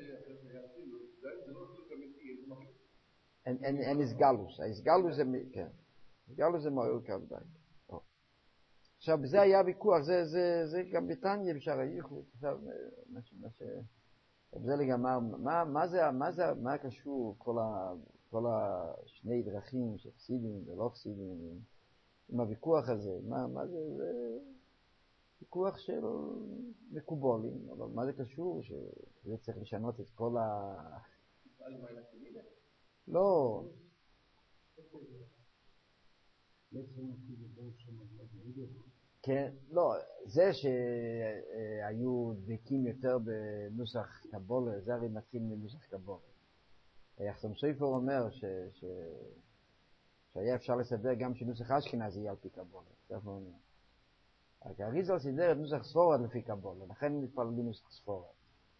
אין הסגלוס, הסגלוס זה... כן, הסגלוס זה מהאויר קו דק. עכשיו, בזה היה ויכוח, זה גם בתניא בשער הייחוד, עכשיו, מה ש... זה לגמר, מה, מה זה, מה זה, מה קשור כל ה, כל השני דרכים של חסידים ולא חסידים, עם הוויכוח הזה, מה, מה זה, זה ויכוח של מקובולים, אבל מה זה קשור, שזה צריך לשנות את כל ה... לא. כן, לא, זה שהיו דבקים יותר בנוסח קבולה, זה הרי מתחיל מנוסח קבולה. יחסם סופר אומר ש, ש, שהיה אפשר לסדר גם שנוסח אשכנזי יהיה על פי קבולה. רק האריזל סידר את נוסח ספורד לפי קבולה, לכן נתפלל בנוסח ספורד.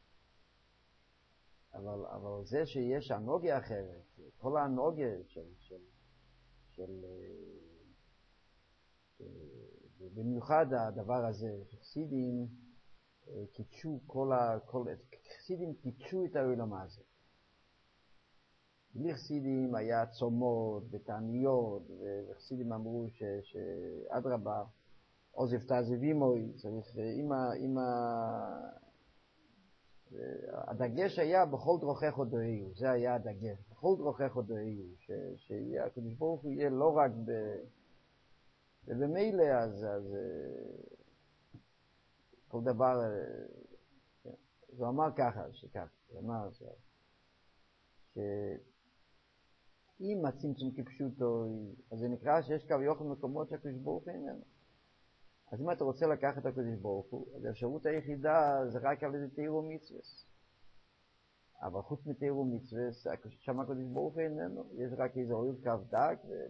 אבל, אבל זה שיש אנוגיה אחרת, כל האנוגיה של, של, של, של במיוחד הדבר הזה, חסידים קידשו כל ה... כל... חסידים קידשו את העולם הזה. בלי חסידים היה צומות ותעניות, וחסידים אמרו ש... שאדרבה, עוזב תעזבימוי, צריך, עם ה... עם ה... הדגש היה בכל דרוכך הודאיו, זה היה הדגש, בכל דרוכך הודאיו, ש... שהקדוש ברוך הוא יהיה לא רק ב... ובמילא אז, אז כל דבר, הוא אמר ככה, שכך, הוא אמר שאם הצמצום כפשוטו, אז זה נקרא שיש כביכול מקומות שהקדוש ברוך הוא איננו. אז אם אתה רוצה לקחת את הקדוש ברוך הוא, אז האפשרות היחידה זה רק על איזה תיאור ומצווה. אבל חוץ מתיאור ומצווה, שם הקדוש ברוך הוא איננו, יש רק איזה אויר קו דק, ו...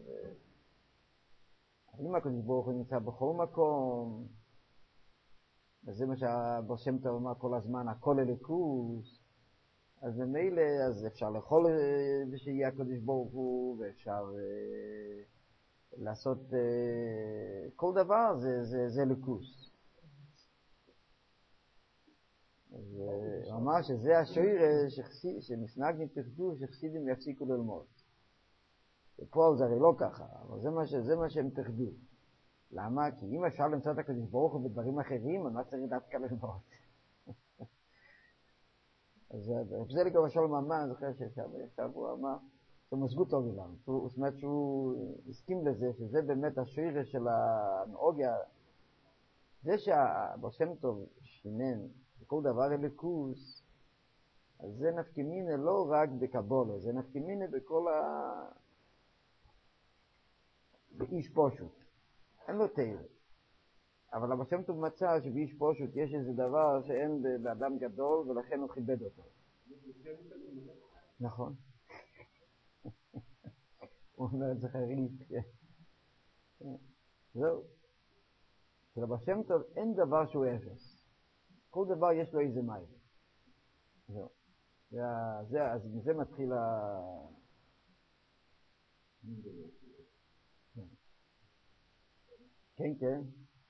אם הקדוש ברוך הוא נמצא בכל מקום, וזה מה שהבר שם טוב אמר כל הזמן, הכל אלוקות, אז במילא, אז אפשר לאכול ושיהיה הקדוש ברוך הוא, ואפשר אה, לעשות אה, כל דבר, זה, זה, זה אלוקות. אז הוא אמר שזה השורש שמסנגדים תחדו, שחסידים יפסיקו ללמוד. ופה זה הרי לא ככה, אבל זה מה, ש, זה מה שהם תחדו. למה? כי אם אפשר למצוא את הקדוש ברוך הוא בדברים אחרים, אז מה צריך דווקא ללמוד? אז זה לגבי שלום אמן, אני זוכר שעכשיו הוא אמר, זה מזגו טוב אילם. זאת אומרת שהוא הסכים לזה, שזה באמת השורש של הנאוגיה. זה שהבר שם טוב שינן בכל דבר אלוקות, אז זה נפקמינה לא רק בקבולה, זה נפקמינה בכל ה... באיש פשוט. אין לו תאיר. אבל הבר שם טוב מצא שבאיש פשוט יש איזה דבר שאין באדם גדול, ולכן הוא כיבד אותו. נכון. הוא אומר את זה חריף. זהו. של הבר שם טוב אין דבר שהוא אפס. כל דבר יש לו איזה מים. זהו. זה, זה, אז מזה מתחיל ה... כן, כן.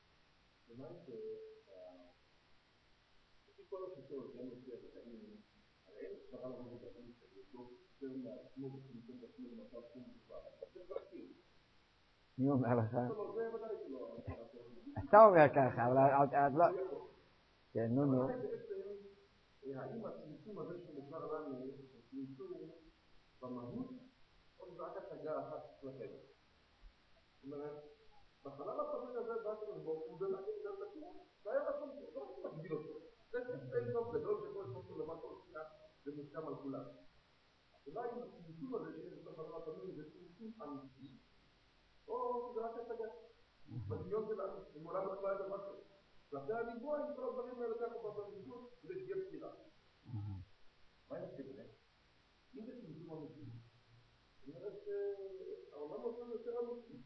לפי כל השיטות, גם לפי התקנים, הרי אין שרה לנו את התקנים שלו, יותר מעצמו ושמתם את עצמו למצב שום דבר. זה פרקים. מי אומר לך? זה ודאי שלא. אתה אומר ככה, אבל את לא... כן, נו, נו. האם הצמצום הזה שמוכר לנו, הוא צמצום במהות, או זה רק הצגה אחת כלפי? זאת אומרת, בחלל הפרק הזה באתם לבוא, הוא באמת גם תקום, זה היה רצון, זה לא מגביל אותו. זה אין סוף גדול שכל סוף לבא כל שנייה, זה מוסכם על כולם. אולי אם הצמצום הזה שיש בתוך החלל הפרק זה צמצום אמיתי, או זה רק הצגה. בדמיון שלנו, אם עולם בכלל את המשהו. כלפי הניבוע, אם כל הדברים האלה ככה בבריאות, כדי שתהיה סתירה. מה הם כזה? אם זה צמצום אמיתי, זאת אומרת שהעולם עושה יותר אמיתי.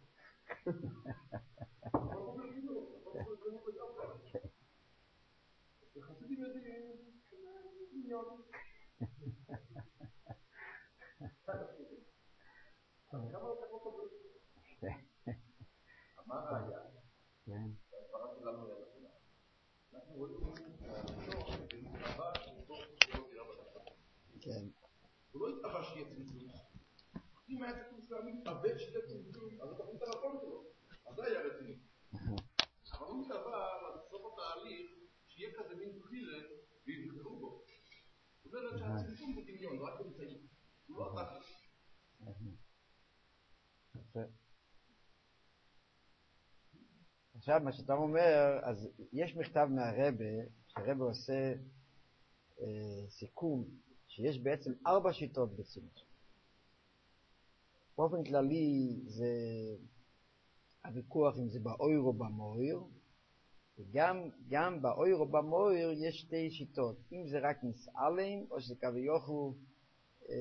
אבל הוא ברגילות, אבל הוא ברגילות לגמרי. וחסידים יודעים, מיליון. אז כמה לקח אותו ברגילות? מה הראיה? ההסברה שלנו היא הנכונה. אנחנו רואים שהתוך במתאבא מתוך שלא תראה בתחתון. כן. הוא לא התאבא שיהיה צמצום. אם היה כתוב פעמים מתאבא שיהיה צמצום, אז אתה חושב על הכל שלו. אז זה היה רציני. אבל הוא מתאבא לסוף התהליך שיהיה כזה מין תחילה ויבחרו בו. זאת אומרת שהצמצום הוא דמיון, רק אמצעי. הוא לא התחת. עכשיו, מה שאתה אומר, אז יש מכתב מהרבא, שהרבא עושה אה, סיכום, שיש בעצם ארבע שיטות בצמצום. באופן כללי זה הוויכוח אם זה באויר או במויר, וגם גם באויר או במויר יש שתי שיטות, אם זה רק נסעלים או שזה כביכול אה,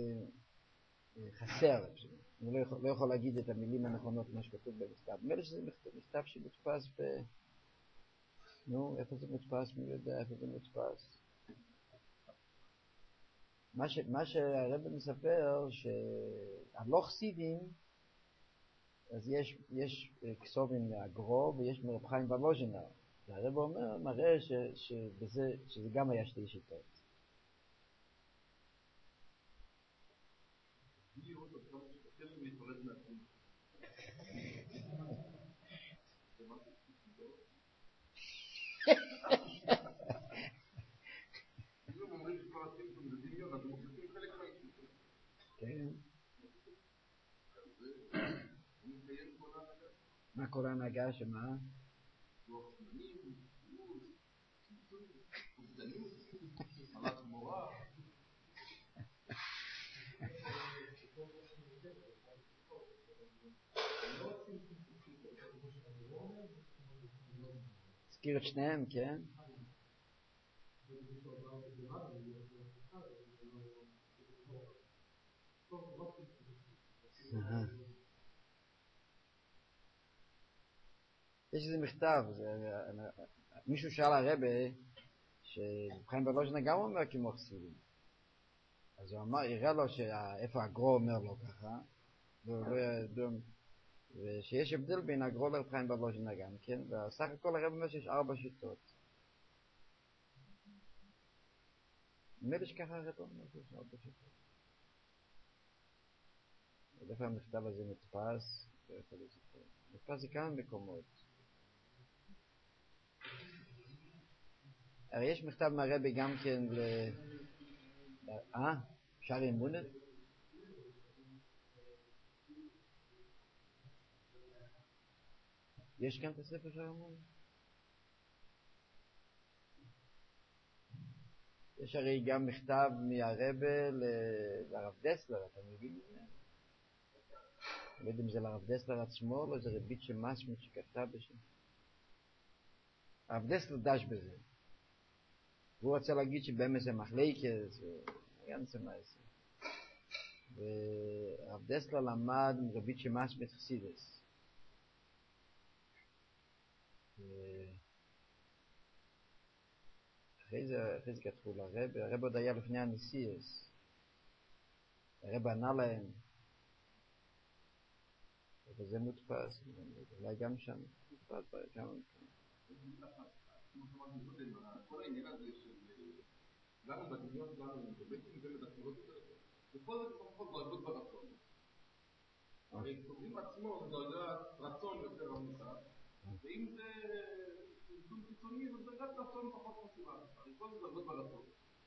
חסר. אני לא יכול, לא יכול להגיד את המילים הנכונות מה שכתוב במכתב. מילא שזה מכתב, מכתב שמודפס ב... נו, איפה זה מודפס? מי יודע איפה זה מודפס? מה, ש... מה שהרב מספר, שהלוך סידים, אז יש, יש כסובים מהגרו ויש מרב חיים ולוז'נר. והרב אומר, מראה ש... שבזה, שזה גם היה שתי שיטות. כן, להתפרד מעצמי. אם הם אומרים שכל הסימפטום זה דמיון, אז הם מוסיפים חלק מהאיסטים. כן. הוא מתקיים כל ההנהגה. מה כל ההנהגה? שמה? לוח זמנים, סיוס, סימפטום, עובדנות, עלת מורה. הזכיר את שניהם, כן? יש איזה מכתב, מישהו שאל הרבה שחיים בלוז'נה גם אומר כמו חסידים, אז הוא אמר, יראה לו שאיפה הגרו אומר לו ככה, ושיש הבדל בין הגרו לרב בלוז'נה גם, כן? וסך הכל הרבה אומר שיש ארבע שיטות. נראה לי שככה הרבה אומר שיש ארבע שיטות. איפה המכתב הזה נתפס? נתפס בכמה מקומות. הרי יש מכתב מהרבי גם כן ל... אה? שער אמונה? יש כאן את הספר שער אמונה? יש הרי גם מכתב מהרבי לרב דסלר, אתה מבין? לא יודע אם זה לרב דסלר עצמו, לא זה רבית שמסמית שכתב בשם. הרב דסלר דש בזה. והוא רוצה להגיד שבאמת זה מחלקת, גנצה מעשה. והרב דסלר למד עם רבית שמסמית חסידס. אחרי זה, אחרי זה כתבו לרב, הרב עוד היה לפני הנשיאס. הרב ענה להם. וזה מודפס, אולי גם שם, מודפס שם. כל העניין הזה של לנו בדמיון שלנו, בעצם זה מדפנות את זה, וכל זה לפחות דרגות ברצון. הרי כותבים עצמו זה דרגת רצון יותר עמוסה, ואם זה איזון חיצוני, אז דרגת רצון פחות חשובה. הרי כל זה דרגות ברצון.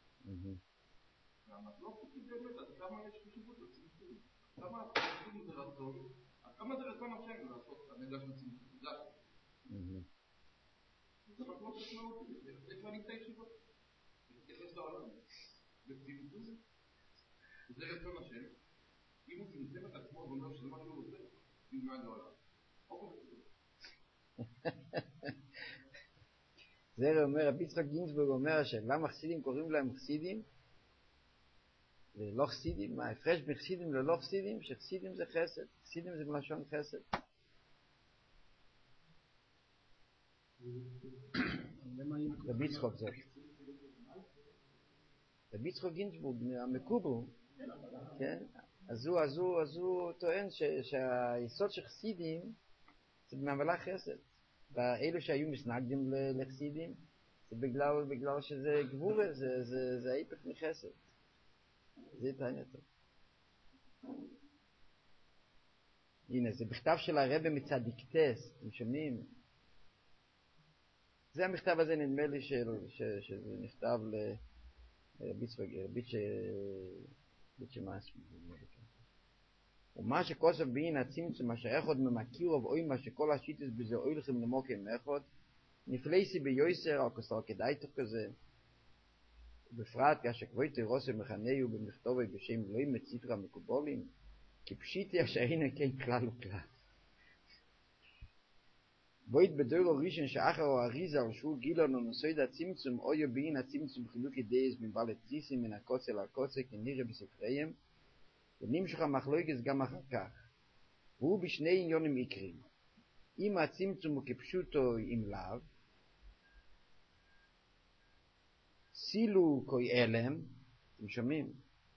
והמטלוקת היא באמת, עד כמה יש חשיבות לצמצום. כמה חשיבות זה רצון, כמה זה רצון השם לעשות את הנגע של צמצום. זה מטלוקת מהותית, איפה אני אמצא ישיבות? להתייחס לעולם. בצמצום, זה רצון השם, אם הוא צמצם את עצמו ואומר שזה מה שהוא רוצה, ילמד לעולם. או זה אומר, רבי יצחק גינזבורג אומר שלמה חסידים קוראים להם חסידים ולא חסידים, מה ההפרש בין חסידים ללא חסידים? שחסידים זה חסד, חסידים זה מלשון חסד. רבי יצחק זאת. רבי יצחק גינזבורג המקובל, כן? אז הוא, אז הוא, אז הוא טוען שהיסוד של חסידים זה מהמלאך חסד. ואלו שהיו מסנגדים לחסידים זה בגלל, בגלל שזה גבורה, זה, זה, זה ההיפך מחסד. זה יתעניין טוב. הנה, זה בכתב של הרבי מצדיקטס, אתם שומעים? זה המכתב הזה נדמה לי של, ש, שזה נכתב לרבי שמאס. ומה שכוסף בין הצמצום, מה שאיכות ממכיר ובאוי מה שכל השיטס בזה אוי לכם למוקים מאיכות, נפלייסי ביוסר על כוסר כדאי תוך כזה. בפרט כאשר כבויתי רוסם מכנהו במכתובי בשם אלוהים את ספר המקובולים, כי פשיטי אשרינו כן כלל וכלל. בוית בדורו ראשון שאחר או אריזה על שהוא גילון ונוסויד הצמצום או יבין הצמצום חילוק ידייס מבעלת ציסים מן הקוצה לקוצה כנראה בספריהם, ונמשך המחלוקת גם אחר כך. והוא בשני עניונים עיקרים. אם הצמצום הוא כפשוטו עם לאו, סילו כוי אלם, אתם שומעים?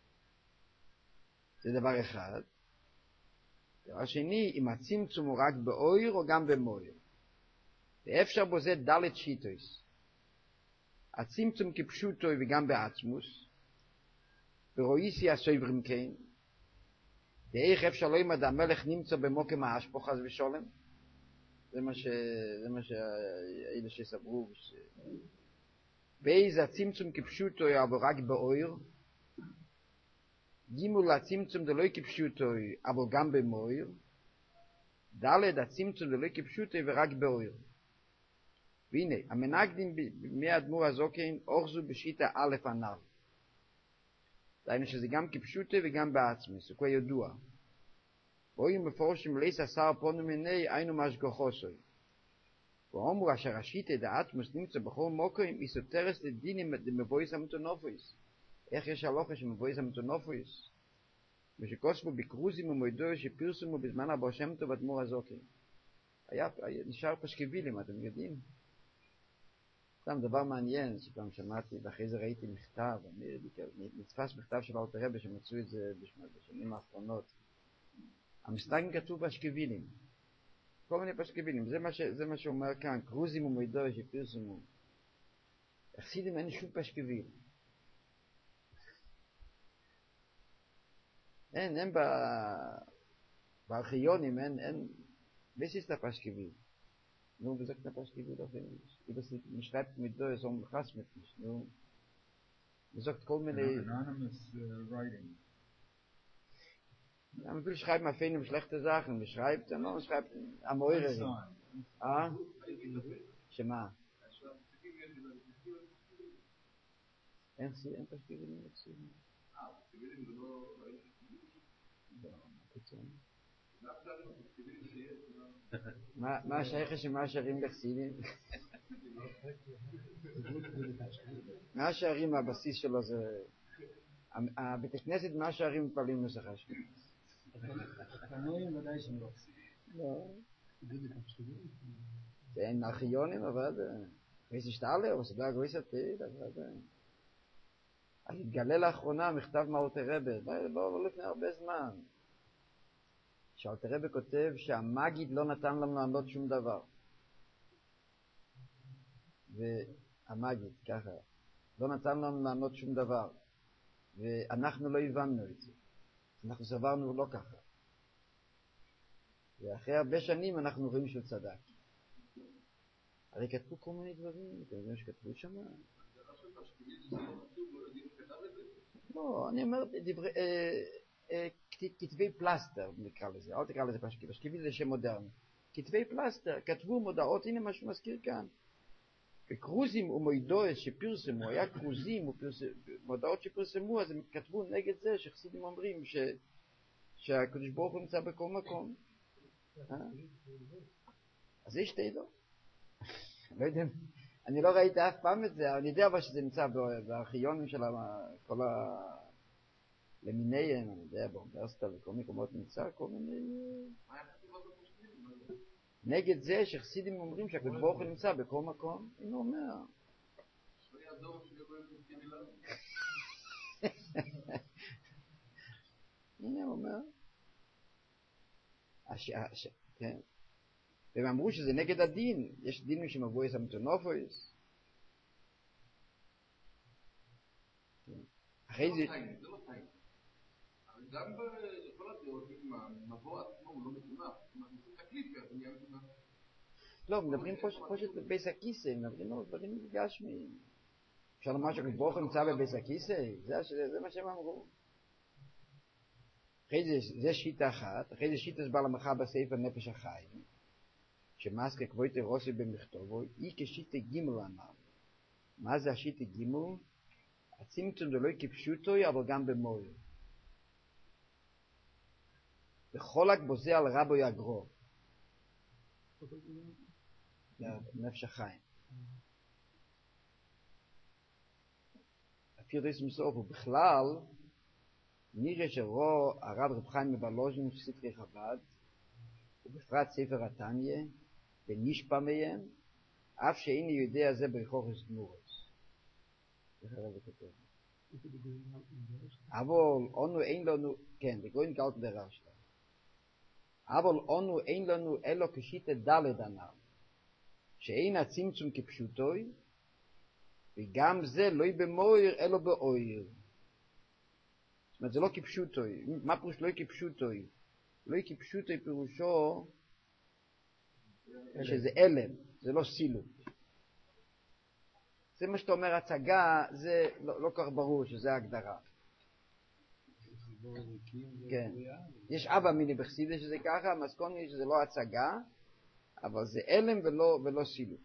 זה דבר אחד. דבר שני, אם הצמצום הוא רק באויר או גם במויר. ואפשר בו זה דלת שיטויס. הצמצום כפשוטו וגם בעצמוס, ברואיסי הסויברים כן, ואיך אפשר לא ימד המלך נמצא במוקם האשפוך אז ושולם? זה מה ש... זה מה שהאלה שסברו. ש... באיזה הצמצום כפשוטו אבל רק באויר, גימול הצמצום דלוי כפשוטו אבל גם במויר, דלת הצמצום דלוי כפשוטו ורק באויר. והנה, המנגדים בימי האדמו"ר הזוקין אוחזו בשיטה א' הנ"ל. דהיינו שזה גם כפשוטו וגם בעצמוס, זה כבר ידוע. רואים מפורשים ליס עשר פונו מיני היינו משגוחוסוי. ואומרו אשר השיטה דאטמוס נמצא בכל מוקרים היא סותרת לדינים דמבויס המטונופויס. איך יש הלוכה שמבויס המטונופויס? ושכוספו בקרוזים ומוידו שפרסמו בזמן הבא שם טוב אדמו"ר הזוקן. היה, היה נשאר פשקווילים, אתם יודעים? סתם דבר מעניין שפעם שמעתי ואחרי זה ראיתי מכתב, נתפס מכתב של אלתר רבי שמצאו את זה בשנים האחרונות. המסתגן כתוב פשקווילים. כל מיני פשקווילים, זה מה, ש, זה מה שאומר כאן, קרוזים ומוידו שפרסמו. החסידים אין שום פשקוויל. אין, אין בארכיונים, אין, אין, was ist der Paschkewil? Nun, wie sagt der Paschkewil auf Englisch? Man schreibt mit so, so ein Hass mit mich. Nun, man sagt, kol meine... Anonymous uh, writing. Ja, man will schreiben auf einem schlechte Sachen. Man schreibt, ja, man schreibt am Eurer. Ah? Shema. אין אין פשקווילים מקסימים. אה, פשקווילים זה לא... מה השייך שמה השערים לחסידים? מה השערים הבסיס שלו זה... הבית הכנסת מה השערים מפעלים נוסח השם? הקנויים ודאי שהם לא חסידים. לא. זה אין ארכיונים אבל... איזה שטעלה או סדרה גויסת תהיד אבל... אז התגלה לאחרונה מכתב מאלתר רבי, לא לפני הרבה זמן. שאלתר רבי כותב שהמגיד לא נתן לנו לענות שום דבר. והמגיד, ככה, לא נתן לנו לענות שום דבר. ואנחנו לא הבנו את זה. אנחנו סברנו לא ככה. ואחרי הרבה שנים אנחנו רואים שהוא צדק. הרי כתבו כל מיני דברים, אתם יודעים שכתבו שם? לא, אני אומר דברי... כתבי פלסטר נקרא לזה, אל תקרא לזה פשקוויל, פשקוויל זה שם מודרני. כתבי פלסטר, כתבו מודעות, הנה מה שהוא מזכיר כאן. בקרוזים ומוידוס שפרסמו, היה קרוזים ומודעות שפרסמו, אז הם כתבו נגד זה שחסידים אומרים שהקדוש ברוך הוא נמצא בכל מקום. אז זה שתי דו. לא יודע, אני לא ראיתי אף פעם את זה, אבל אני יודע אבל שזה נמצא בארכיונים של כל ה... למיניהם, אני יודע, באוניברסיטה וכל מקומות נמצא, כל מיני... נגד זה שחסידים אומרים שהקדוש ברוך הוא נמצא בכל מקום, הנה אומר. הנה אומר. כן. והם אמרו שזה נגד הדין, יש דינים שמבואס המטונופויס. אחרי זה... זה לא טעים. גם בכל הדעות, המבוא עצמו הוא לא מטונף. זה תקליף, זה נהיה מטונף. לא, מדברים פה שבביס הכיסא, מדברים על דברים גשמיים. אפשר לומר שהקדוש ברוך הוא נמצא בביס הכיסא? זה מה שהם אמרו. אחרי זה, זה שיטה אחת, אחרי זה שיטה הסבר למחה בספר נפש החיים, שמאסקה כבויתי רוסי במכתובו, היא כשיטה גימל אמר. מה זה השיטה גימל? הצמצום זה לא כפשוטו, אבל גם במויר. וחולק בוזה על רבו יגרו. נפש החיים. אפילו זה מסוף, ובכלל, נראה שרו הרב רב חיים מבלוז'ין ספרי חב"ד, ובפרט ספר התניא, ונשפע מהם, אף שאיני יודע זה ברכוחס גמורס. זה הרב כותב. אבל אנו אין לנו, כן, בגוין גלט דרר שלנו. אבל אנו אין לנו אלו כשיטה דלת הנ"ל, שאין הצמצום כפשוטוי, וגם זה לא במויר אלו באויר. זאת אומרת, זה לא כפשוטוי. מה פירוש לא כפשוטוי? לא כפשוטוי פירושו שזה אלם, זה לא סילוק. זה מה שאתה אומר, הצגה, זה לא, לא כך ברור שזה ההגדרה. כן. יש אבא מיני בחסידה שזה ככה, מסקוני שזה לא הצגה, אבל זה אלם ולא, ולא סילוק.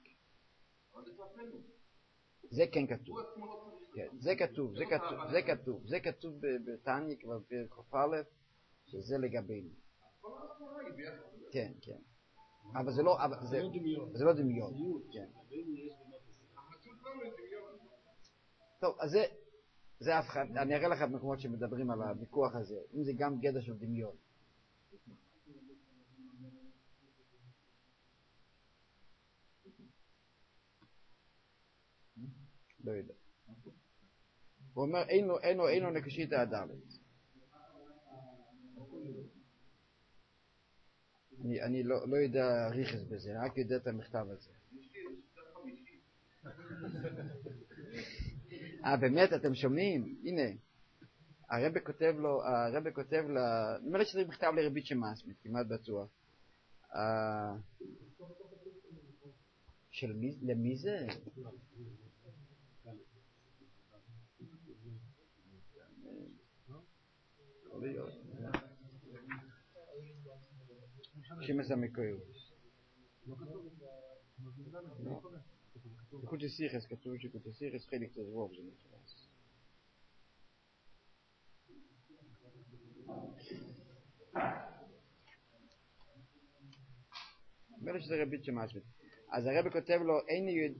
זה כן כתוב. כן, זה כתוב, זה כתוב, זה כתוב, זה כתוב בתניא כבר בפרק כ"א, שזה לגבינו. כן, כן. אבל זה לא, אבל זה, זה לא דמיון. כן. טוב, אז זה, זה אף אחד, אני אראה לך במקומות שמדברים על הוויכוח הזה, אם זה גם גדר של דמיון. לא יודע. הוא אומר, אינו, אינו, אינו נקשית הדלת. אני, אני לא, לא יודע ריחס בזה, רק יודע את המכתב הזה. אה, באמת, אתם שומעים? הנה, הרבי כותב לו, הרבי כותב לה, נראה לי שזה מכתב לרבית שמאסמית, כמעט בטוח. של מי, למי זה? שימס המקוירוס. קוטי סיכס, כתוב שקוטי סיכס חלק תזרוב, זה נכנס. אומר לי שזה רבית שמאסמית. אז הרבי כותב לו, אין יוד...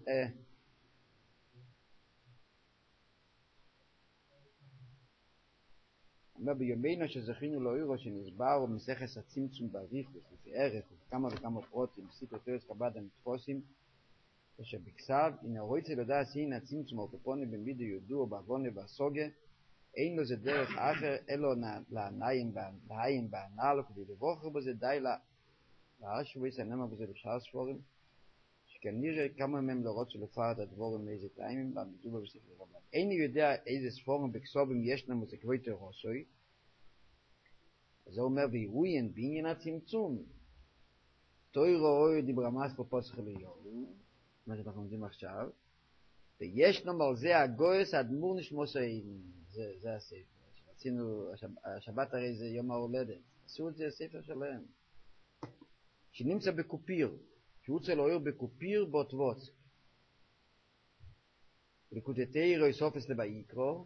אומר ביומנו שזכינו לא אירו שנסבר ומסכס הצמצום בריחוס לפי ערך וכמה וכמה פרוטים סיפר תורס קבד המתפוסים אשר בכסב הנה רויצה לדע סין הצמצום אופופוני במידו יודו ובעוונה והסוגה אין לו זה דרך אחר אלו לעניים בעין בענל וכדי לבוחר בזה די להשוויס הנמה בזה לשאר ספורים שכנראה כמה מהם לא רוצו לפער את הדבורים מאיזה טיימים בעמידו בה בספר רבן. איני יודע איזה ספורים בכסובים ישנם וזה כבוי תרוסוי. אז הוא אומר, וירויין בעניין הצמצום. תוירו אוי דיברמאס פה פוסח ליורו, מה שאנחנו עומדים עכשיו, וישנם על זה הגויס האדמור נשמוס העין. זה, זה הספר. רצינו, השבת הרי זה יום ההולדת. עשו את זה הספר שלהם. שנמצא בקופיר. שהוא צריך להויר בקופיר באותבוץ. לקוטטי רוי סופס לבאיקרו,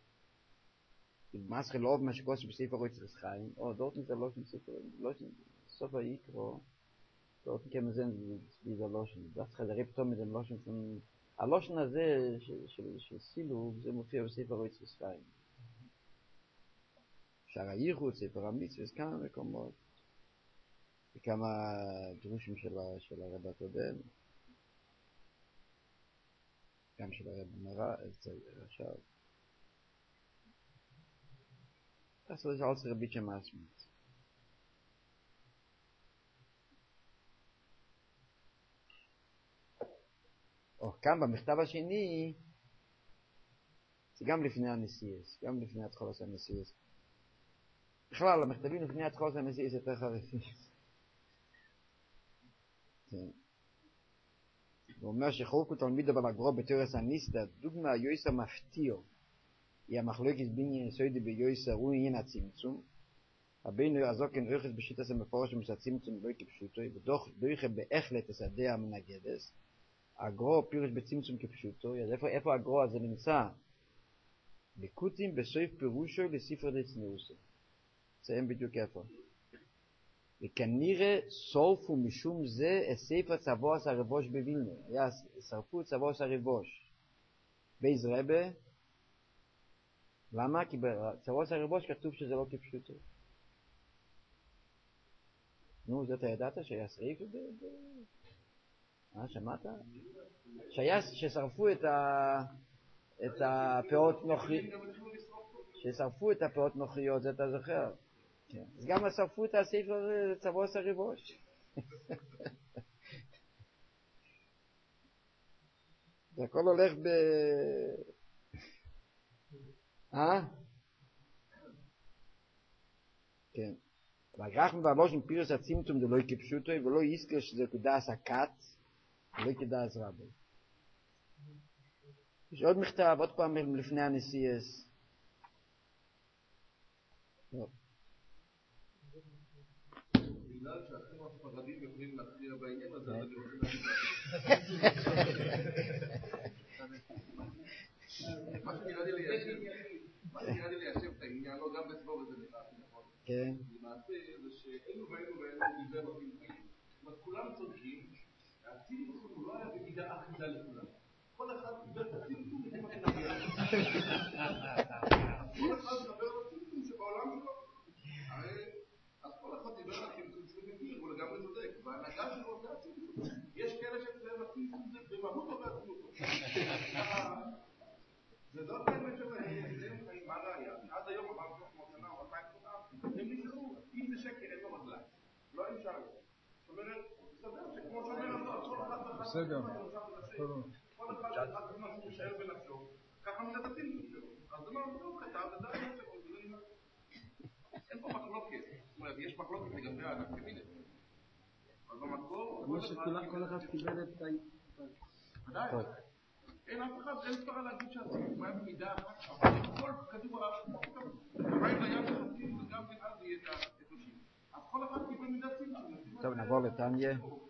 מסחל לאוב מה שקוס בספר רוי צריך חיים, או דורתן זה לא שם ספר, לא שם סוף האיקרו, דורתן כמזן זה לא שם, דווקא חזרי פתאום מזה לא שם, הלושן הזה של סילוב, זה מופיע בספר רוי צריך חיים. שער הייחוד, ספר המצווה, כמה מקומות. וכמה דרושים של הרב הקודם, גם של הרב מרא, עכשיו. תעשו לזה עוד רבית שמאסמית. או כאן במכתב השני, זה גם לפני הנשיאס, גם לפני התחולת הנשיאס. בכלל, המכתבים לפני התחולת הנשיאס יותר חריפים. הוא אומר שחולקו תלמידו בלגרו בתיאורס הניסטה, דוגמה יויסה מפתיע, היא המחלוקת בין יסוידי ביויסה הוא עניין הצמצום, הבינו הזוקן אוכס בשיטה המפורש שהצמצום לא כפשוטו, ודויכה בהחלט הסדיה המנגדס, הגרו פירוש בצמצום כפשוטו, אז איפה, איפה הגרו הזה נמצא? בקוטים בסויף פירושו לספר דצניוסו. זה הם בדיוק איפה. וכנראה סורפו משום זה הספר צבוס הרבוש בווילנה. היה שרפו צבוס הרבוש. בייז רבה. למה? כי בצבוס הרבוש כתוב שזה לא כפשוטו. נו, זה אתה ידעת שהיה שריף? אה, שמעת? שהיה ששרפו את ה... את הפירות נוחיות. ששרפו את הפירות נוחיות, זה אתה זוכר? כן. אז גם שרפו את הספר צבוס הרבוש. זה הכל הולך ב... אה? כן. והגחם והלושן פירוס הצמצום דלוי כפשוטו ולא יזכר שזה כדאס הקט ולא כדאס רבי. יש עוד מכתב, עוד פעם לפני הנשיאס. טוב. בגלל שאחרים הספרדים יכולים להכריע בעניין הזה, אבל יכולים להכריע. מה שנראה לי ליישב, מה שנראה לי ליישב את העניין, לא גם לסבור את זה נראה, נכון? כן. למעשה זה שאלו ואלו ואלו דיבר לא נמצאים. אבל כולם צודקים, הצמצום הוא לא היה במידה אחידה לכולם. כל אחד קיבל את הצמצום לפי מה שנגיע. כל אחד מדבר על הצמצום שבעולם שלו. אז כל אחד דיבר על הצמצום שהוא מכיר, הוא לגמרי צודק. וההנהגה שלו זה הצמצום. יש כאלה שאצלם הצמצום זה במהות או בעצמות. זה לא באמת שלהם חיים, מה ראיה? עד היום אמרנו כמו שנה או אלפיים שנה, הם נשארו, אם זה שקר אין לו רגליים. לא אפשר. זאת אומרת, מסתבר שכמו שאומר הזוהר, כל אחד ואחד בסדר. כל אחד ואחד מה שהוא משאר בנפשו, ככה מידת הצמצום שלו. אז זה מה הוא כתב, זה די לא אין פה מחלוקת. זאת אומרת, יש מחלוקת לגבי הנקטמינת. אבל במקור, כמו שכל אחד קיבל את ה... ודאי. אין אף אחד, אין ספרה להגיד שהצמצום היה במידה אחת, אבל כל כדור הארץ, המים לים מחלקים וגם אז יהיה את התושים. אז כל אחד קיבל מידת צמצום. טוב, נעבור לתניה.